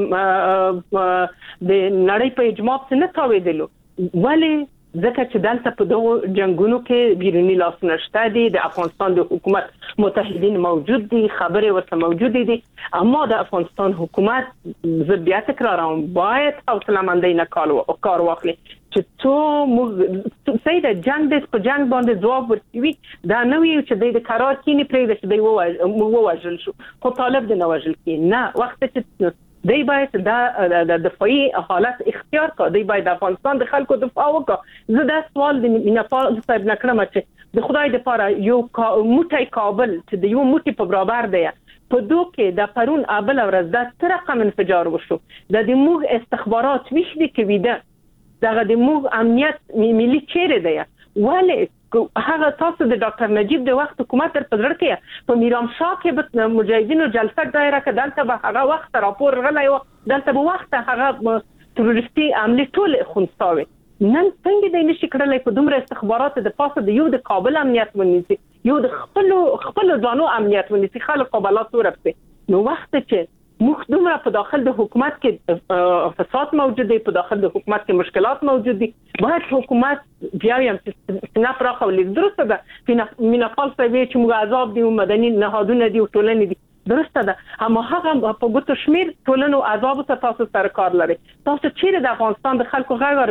د نړۍ په اجماع څخه نه تاویدل ولی ځکه چې دلته په دغه جنگونو کې بیرونی لاس نشته دي د افغانستان د حکومت متحدین موجود دي خبرې ورته موجود دي اما د افغانستان حکومت زه بیا تکراروم باید حوصله مندۍ نه کار واخلي چې څو موږ سید جنگ د په جنگ باندې ځواب ورکوي دا نه وي چې د قرار کینی پرې د دی ووجل شو خو طالب د نه وجل کی نه وخت چې دی باید د دفاعي حالت اختیار کړي دی باید افغانستان د خلکو دفاع وکړي زه دا سوال د مینا صاحب نکړم چې د خدای د لپاره یو موټی کابل چې د یو موټی په برابر دی په دوه کې د پرون ابل ورځ د تر رقم انفجار وشو د دې موږ استخبارات ویش دي کوي دا دغه د موږ امنیت ملي چیرې دی ولی هغه تاسو د ډاکټر نجیب د وخت حکومت تر پزړ کې په میرام شاه کې د مجاهدینو جلسه دایره کې دلته به هغه وخت راپور غلای و دلته به وخت هغه تروریستي عملی ټول خونساوي نن څنګه د نشي کړلای په دومره استخبارات د پاسه د یو د کابل امنیت ونیسي یو د خپل خپل ځانو امنیت ونیسي خلک قبالات ورپسي نو وخت چې موږ دومره په داخل د حکومت کې فساد موجود دی په داخل د حکومت کې مشکلات موجود دي باید حکومت بیا هم سنا پراخه ولې درسته ده مینا پالسب چې موږ عذاب دي مدني نهادونه دي او ټولنې دي درسته ده اما هغه په ګوتو شمیر ټولنو عذاب ته تاسو سره کار لري تاسو چیرې د افغانستان د خلکو غږ اوریدلای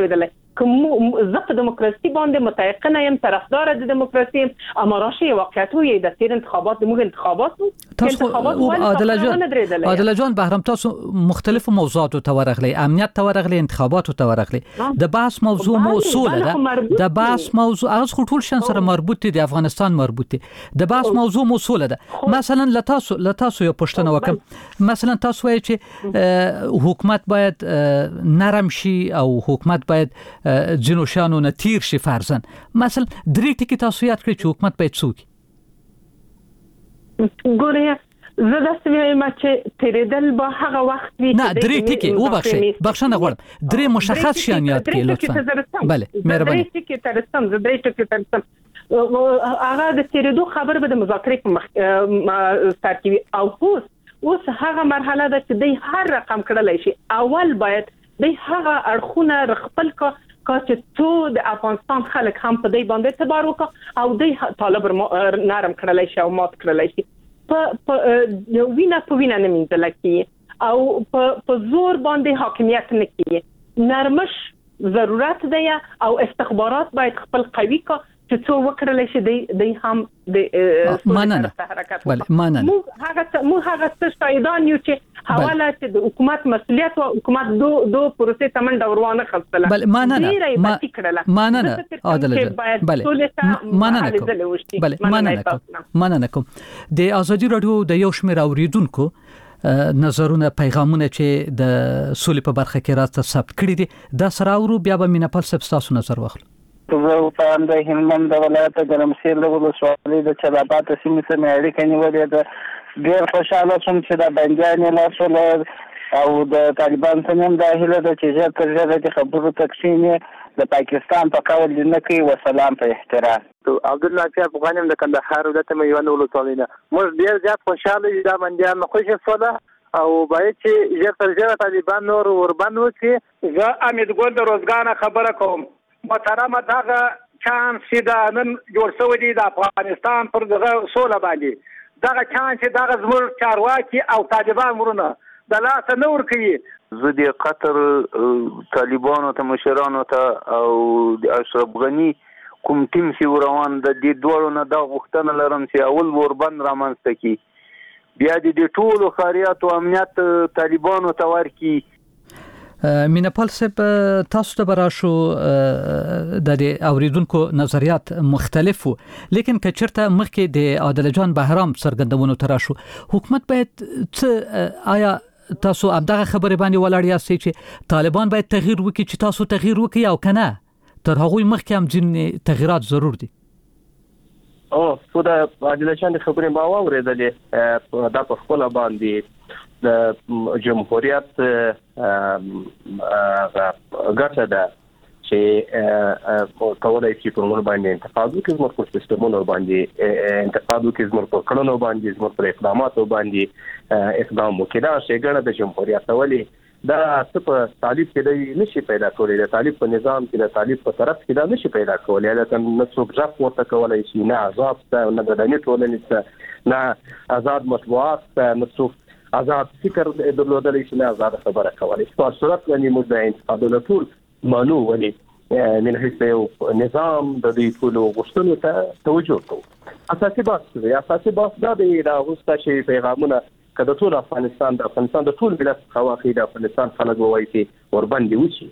کوم زه په دیموکراسي باندې متيقنه یم، طرفدار د دیموکراسي، اما راشي واقعیت وي د تیر انتخابات موږ انتخابات تاسو عادل جان عادل جان بهرام تاسو مختلفو موضوعاتو ته ورغلي، امنیت ته ورغلي، انتخاباتو ته ورغلي، د بحث موضوع مو سوله ده، د بحث موضوع هغه ټول شان سره مربوط دي، د افغانستان مربوط دي، د بحث موضوع مو سوله ده. مثلا لتاسو لتاسو یو پښتنه وکم، مثلا تاسو وایي چې حکومت باید نرم شي او حکومت باید جنو شانو نه تیر شي فرضاً، مثلا درې ټکي تاسو یاد کړئ چې حکومت باید څوک ګوریا زه د سوي ما چې تیرېدل به هغه وخت وي. نه درې ټکي وبخښئ، بخښنه غواړم، درې مشخص شیان یاد کړئ لطفا. بله مهرباني. درې ټکي ترسم زه درې ټکي ترسم هغه د تیرېدو خبر به د مذاکرې په مخ سر کې او اوس اوس هغه مرحله ده چې د هر رقم کړلای شي. اول باید د هغه اړخونه خپل کا چې څو د افغانستان خلک هم په دې باندې اعتبار وکړي او د طالب نرم کړلای شي او مات کړلای شي. په وینا په وینا نه مینځل کی او په زور باندې حاکمیت نه کی. نرمش ضرورت دی او استخبارات باید خپل قوي کا چې څو وکړلای شي د هم د مننه. بله مننه. مو هغه مو هغه څه شایدان یو چې حواله چې د حکومت مسؤلیت او حکومت دو دو پروسې تمن دورانه خپله. بله مننه. مننه عادل جان. بله مننه کوم. بله مننه کوم. مننه کوم. د ازادي رادیو د یو شمېر اوریدونکو نظرونه پیغامونه چې د سولې په برخه کې راته ثبت کړي دي دا سره اورو، بیا به مینه پال صاحب تاسو نظر واخلو. زه په اند هلمند ولایت د ګرمسیر له ولسوالۍ د چلابات سیمې سره اړیکه نیولې ده. ډېر خوشاله شوم چې د بندیان له او د طالبان سره هم د هله د چې ژر تر ژره د خبرو تقسیم د پاکستان په کول نه کوي. وسلام په احترام. عبدالله چې افغانم د کندهار ولایت مېوند ولسوالۍ نه موږ ډېر زیات خوشاله یو د بندیان خوشی سوله او باید چې ژر تر ژره طالبان نور وربند وکړي. زه امید ګل د روزګان خبره کوم. محترمه دغه چانس چې دا نن جوړ شوی دی د افغانستان پر دغه سوله باندې، دغه چانس چې دغه زموږ چارواکي او طالبان ورونه د لاسه نه ورکوي. زه د قطر طالبانو ته مشرانو ته او د اشرف غني کوم ټیم چې روان د دې دوړو نه دا غوښتنه لرم چې اول وربند رامنځته کړي، بیا د دې ټولو خاریات او امنیت طالبانو ته ورکړي. مینپال صاحب تاسو ته براشو د اوریدونکو نظریات مختلف وو، لیکن که چرته مخکې د عادل جان بهرام څرګندونو تراشو حکومت باید څه آیا تاسو همدغه خبرې باندې ولاړ یاستئ چې طالبان باید تغییر وکړي چې تاسو تغییر وکړي او کنه تر هغوی مخکې هم ځینې تغییرات ضرور دي؟ او خو د عادل جان خبرې ما واورېدلې دا په خپل باندې د جمهوریت ګټه ده چې کولای شي په موږ باندې انتقاد وکړي، زموږ په سیستمونو باندې انتقاد وکړي، زموږ په کړنو باندې، زموږ په اقداماتو باندې اقدام وکړي. دا شی ګڼه د جمهوریت ولې دا څه په طالب کې دی نشي پیدا کولای، د طالب په نظام کې د طالب په طرف کې دا نشي پیدا کولای. دا نه څوک ځاپ ورته کولای شي، نه آزاد څه، نه د دنیا ټولنې څه، نه آزاد مطبوعات څه، نه څوک آزاد فکر درلودلی شي، نه آزاد خبره کولای شي. په صورت باندې موږ د انتقادونو ټول منو، ولې من حيث یو نظام د دې ټولو غوښتنو ته توجه کوو. اساسي بحث دی اساسي بحث دا دی دا غوښته چې پیغامونه کله ټول افغانستان د افغانستان د ټول ملت خواخې د افغانستان خلک وایي چې ورباندې وشي.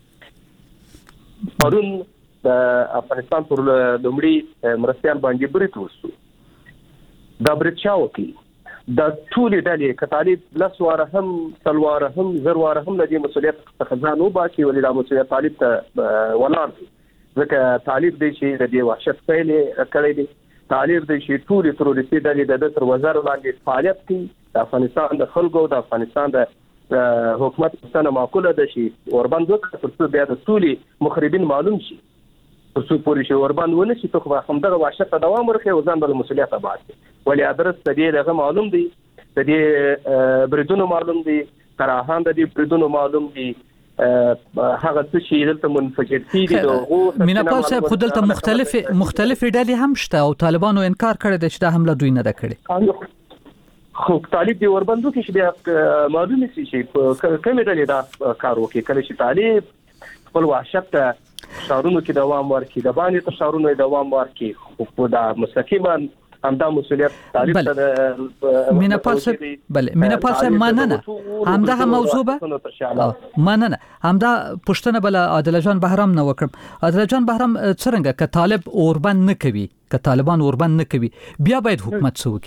پرون د افغانستان پر لومړي مرستيال باندې برید وشو. دا برید چا وکړي؟ د ټول ډلې کتالب لسواره هم سلواره هم زرواره هم د مسؤلیت څخه ځان وباسي، ولې د مسؤلیت طالب ته ولاړ دي. ځکه طالب دی چې د دې وحشت پیل کړی دی، طالب دی چې ټول تروریستي ډلې د تر وزیر باندې فعالیت کوي. د افغانستان د خلکو د افغانستان د حکومت څخه معقوله ده چې وربند وکړي تر څو بیا د ټول مخربین معلوم شي، تر څو پورې چې وربند ونه شي ته خو همدغه وحشت ته دوام ورکړي او ځان بل مسؤلیت باسي. ولې ادرس د دې دغه معلوم دی، د دې بریدونو معلوم دی، کراهان د دې بریدونو معلوم دی، هغه څه چې دلته منفجر کیږي. مینپال صاحب خو دلته مختلف مختلف ډلې هم شته او طالبانو انکار کړی دی چې دا حمله دوی نه ده کړې. خو طالب دی وربند وکړي چې بیا معلوم شي چې کومې ډلې دا کار وکړي. کله چې طالب خپل وحشت ته شارونو کې دوام ورکړي د باندې تر شارونو دوام ورکړي خو دا مستقیما همدا مسؤلیت طالب ته مینا پالسه بله مینا پالسه مننه همدا هم موضوع به مننه همدا پښتنه بل عادل جان بهرام نو وکړم عادل جان بهرام څنګه ک طالب اوربند نه کوي ک طالبان اوربند نه کوي بیا باید حکومت سوکي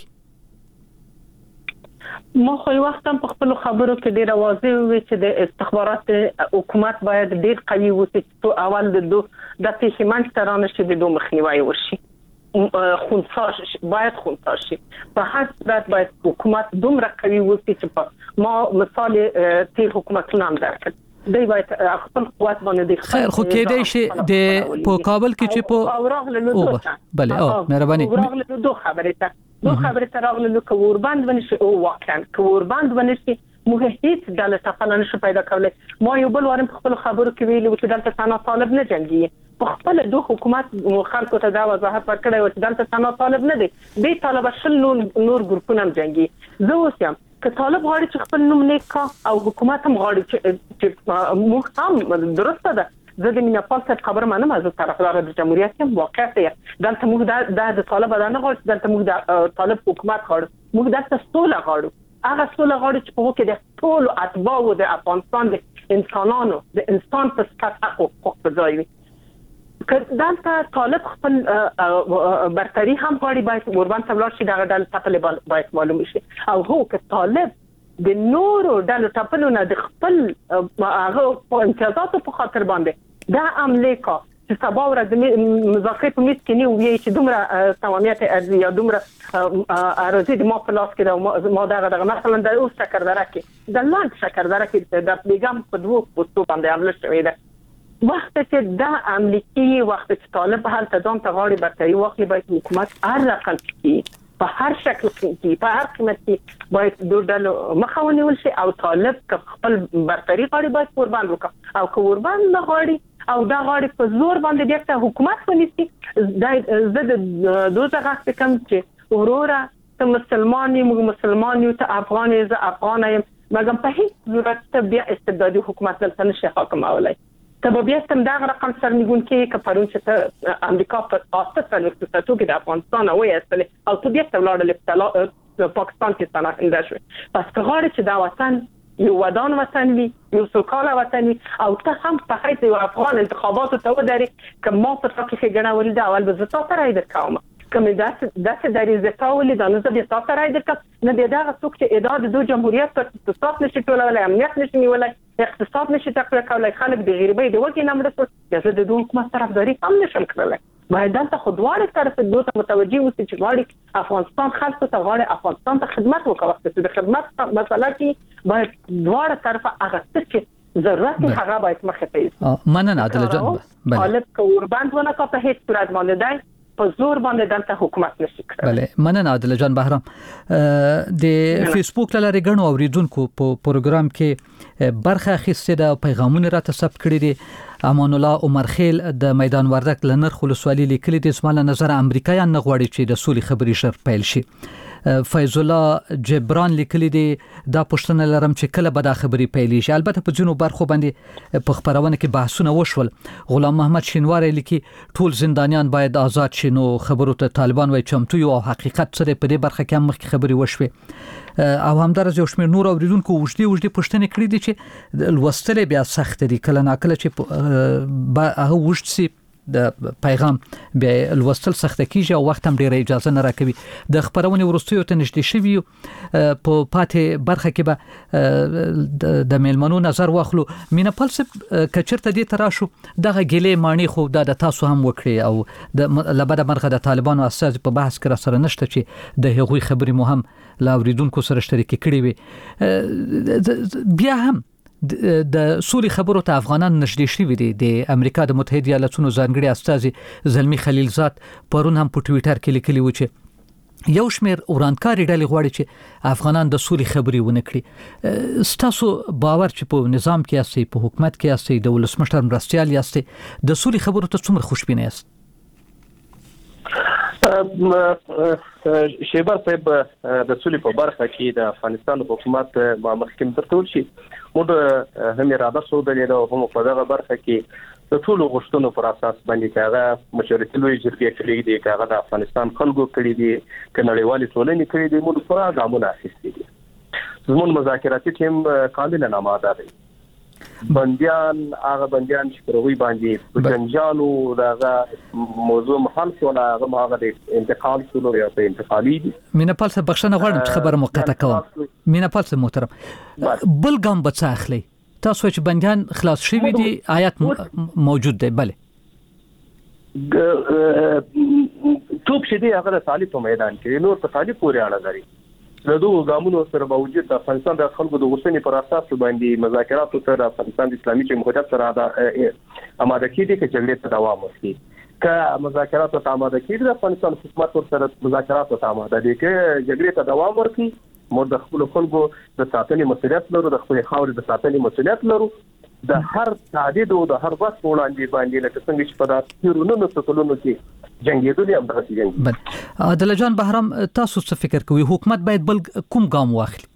ما خو یو وخت هم په خپل خبرو کې ډیر واضح وي چې د استخبارات حکومت باید ډیر قوي وي چې اول د دوه د تخمن ترانه شي د دوه مخنیوي وشي خونسا باید خونسا شي په هر صورت باید حکومت دومره قوي وي چې ما مثال تیر حکومتونه هم درکړي دی باید خپل قوت باندې د خیر خو کېدای شي د په کابل کې چې په بله او مهرباني راغله دوه خبرې ته دوه خبرې ته راغله که اوربند ونشي او واقعا که اوربند ونشي موږ هیڅ ډله ټاکنه نشو پیدا کولی ما یو بل وارم په خپل خبرو کې ویلي چې دلته ثنا طالب نه جنګي په خپل دوه حکومت خلکو ته دا وضاحت ورکړی و چې دلته ثنا طالب نه دی دی طالب شل نور نور ګروپونه هم جنګي زه اوس یم که طالب غواړي چې خپل نوم نیک کا او حکومت هم غواړي چې موږ هم درسته ده زه د مینا پالسه خبر منم از طرفدار د جمهوریت هم واقعیت دی دلته موږ د طالب نه غواړو دلته موږ د طالب حکومت غواړو موږ دلته سوله غواړو هغه سوله غواړي چې په هغه کې د ټول اتباع د افغانستان د انسانانو د انسان په سطح حقوق په ځای وي که دلته طالب خپل برتري هم غواړي باید اوربند ته ولاړ شي دغه ډله ټاپلې باید معلوم شي او هو که طالب د نورو ډلو ټاپلو نه د خپل هغه په امتیازاتو په خاطر باندې دا عملې کا چې سبا ورځ د مذاکرې په میز کې نه وي چې دومره تمامیت ارزي یا دومره ارزي د ما په لاس کې دا ما دغه دغه مثلا د اوس شکردره کې د لاند شکردره کې د بیګم په دوه پوسټو باندې عمل شوی ده وخت چې دا امریکایي وخت چې طالب هلته ځان ته غاړي برتري واخلي باید حکومت هر رقم کې په هر شکل کې په هر قیمت کې باید دوه ډلو مخه ونیول شي او طالب خپل برتري غاړي باید قربان وکړي او که قربان نه غاړي او دا غاړي په زور باندې دغه حکومت ونیسي دا زه د دوه څنګه کوم چې وروره ته مسلمان یې موږ مسلمان یو ته افغان یې زه افغان یم مګر په هیڅ صورت ته بیا استبدادي حکومت دلته نشي حاکمولای ته بیا تم دا رقم سرنګون کې که پرون چې ته امریکا په اساس د اقتصادو کې د افغانستان او یې او ته بیا ته ولاړ په پاکستان کې ستنه شوی پس که غواړي چې دا وطن یو ودان وطن وي یو سوکاله وطن وي او ته هم په حیث یو افغان انتخاباتو ته ودرې که ما په تا کې ښېګڼه ولیده اول به زه تا ته رایې درکوم که مې داسې داسې درې زه تا ولیده نو زه بیا تا ته رایې درکوم نه بیا دغه څوک چې ادعا د دوه جمهوریت پر اقتصاد نشي ټولولی امنیت نشي نیولی اقتصاد نشي تقویه کولی خلک د غریبۍ د وږې نه مړه شول بیا زه د دوه حکومت طرفداري هم نشم کړلی باید دلته خو دواړه طرف دوه ته متوجه اوسي چې غواړي افغانستان خلکو ته غواړي افغانستان ته خدمت وکړي وخت چې د خدمت مسله کې باید دواړه طرفه هغه څه چې ضرورت هغه باید مخې ته یوسي مننه عادل جان طالب که اوربند ونه کا په هیڅ صورت باندې دی په زور باندې دلته حکومت نشي کړی بله مننه عادل جان بهرام د فیسبوک لارې غنو اوریدونکو په پروګرام کې برخه اخیسته د پیغامونه راته ثبت کړي دي امان الله عمر خیل د میدان وردک لنرخ ولسوالۍ لیکلي دي زما له نظر امریکایان نه غواړي چې د سولې خبرې شر پیل شي فیض الله جبران لیکلي دي دا پښتنه لرم چې کله به دا خبرې پیلې شي البته په ځینو برخو باندې په خبرونه کې بحثونه وشول غلام محمد شینواری لیکي ټول زندانیان باید آزاد شي نو خبرو ته طالبان وایي چمتو یو حقیقت سره په دې برخه کې هم مخکې خبرې وشوي او همدارس یو شمېر نور اوریدونکو وجدي وجدي پښتنه کړې دي چې لوستل بیا سخت دي کله ناکله چې هغه وجد سي د پیغام به لوستل سخت کیږي او وخت هم ډیره اجازه نه راکوي د خبرونه ورستیو ته نشته شوی په پاتې برخه کې به د میلمنو نظر واخلو مینا پلس کچرته دي تراشو دغه ګلې مانی خو د تاسو هم وکړي او د لبد مرغه د طالبانو اساس په بحث کې سره نشته چې د هغوی خبرې مهم لا اوریدونکو سره شریک کړي وي بیا هم د سولې خبرو ته افغانان نږدې شوي دي د امریکا د متحده ایالاتونو ځانګړي استازي زلمی خلیلزاد پرون هم په ټویټر کې لیکلي و چې یو شمېر ورانکاري ډلې غواړي چې افغانان د سولې خبرې ونه کړي ستاسو باور چې په نظام کې یاستئ په حکومت کې یاستئ د ولسمشر مرستیال یاستئ د سولې خبرو ته څومره خوشبینه یاست شیبر صاحب د سولې په برخه کې د افغانستان حکومت ما مخکې ترتول شي موږ هم اراده سو د لیدو هم په دغه برخه کې د ټولو غوښتنو پر اساس باندې کاغه مشورتي لوی جرګې کړې دي کاغه د افغانستان خلکو کړې دي کنړیوالي ټولنې کړې دي موږ پورا ګامونه اخیستي دي زموږ مذاکراتي ټیم کاملا آماده دی بنديان هغه بنديان چې پروي باندې په جنجالو دغه موضوع محل شول هغه هغه د انتقال شول یا په انتقالي دي مینپال څه بخښنه غواړم چې خبره مقطع کوم مینپال څه محترم بل ګام به څه اخلي تاسو چې بنديان خلاص شوي دي آیات موجود دی بله توپ چې دی هغه د طالب په میدان کې نور په طالب پورې اړه لري د دوه ګامونو سره باوجود د افغانستان د خلکو د غوښتنې پر اساس باندې مذاکرات سره افغانستان د اسلامي جمهوریت سره د آماده کېدي چې جګړې ته دوام ورکړي که مذاکرات ته آماده کېدي د افغانستان حکومت سره مذاکرات ته آماده دي چې جګړې ته دوام ورکړي موږ د خپل خلکو د ساتنې مسؤلیت لرو د خپل خاورې د ساتنې مسؤلیت لرو د هر تعدید او د هر وخت وړاندې باندې لکه څنګه چې په داسې رونو څه کې جنگیدل هم درته جنگ عادل جان بهرام تاسو څه فکر کوئ حکومت باید بل کوم ګام واخلي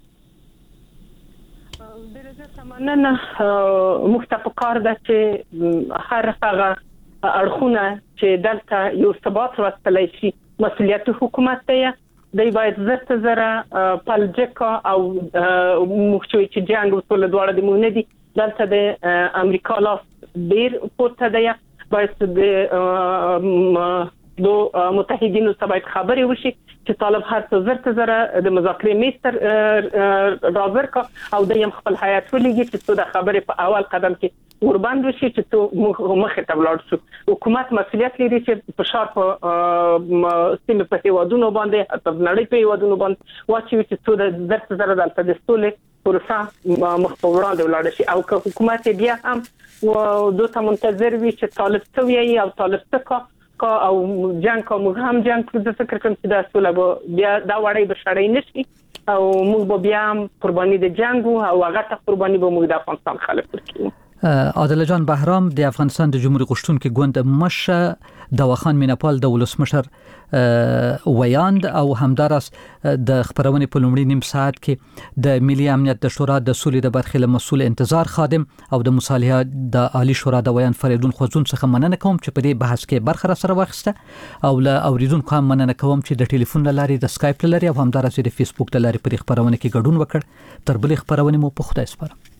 مننه مختفقار ده چې هر هغه اړخونه چې دلته یو ثبات راستلی شي مسؤلیت حکومت دی دی باید زرت زره پالجکا او مخچوي چې جنگ وسول دواړه د مونږ نه دي دلته د امریکا لاس ډیر پورته دی باید د دو متحدینو سره باید خبرې وشي چې طالب هر څه زرت زره د مذاکرې میستر راځر کا او د یم خپل حیات ولګي چې څه د خبرې په اول قدم کې ورباند وشي چې ته مخه ته ولاړ شو حکومت مسؤلیت لري چې په شار په سیمه په هیوادونو باندې حتی نړۍ په هیوادونو باندې واچي چې څه د زرت زره دلته د ستولې پروسه مخبران د ولاړ شي او که حکومت بیا هم و دوه منتظر وي چې طالب څه وي او طالب څه کا او جنگ کوم هم جنگ د فکر کوم چې د سوله بیا دا وړي بشړې نشي او موږ بیا قرباني د جنگ او هغه ته قرباني به موږ د افغانستان خلک ورکړو عادل جان بهرام د افغانستان د جمهوریت غشتونکو ګوند مشه دواخان مینپال د ولسمشر ویاند او همدارس د خبرونه په لومړي نیم ساعت کې د ملي امنیت د شورا د سولې د برخې له مسول انتظار خادم او د مصالحه د عالی شورا د ویاند فریدون خوځون څخه مننه کوم چې په دې بحث کې برخه سره واخیسته او له اوریدونکو هم مننه کوم چې د ټلیفون لارې د اسکایپ لارې او همدارس د فیسبوک د لارې په خبرونه کې ګډون وکړ تر بلې خبرونه مو په خدای سپارم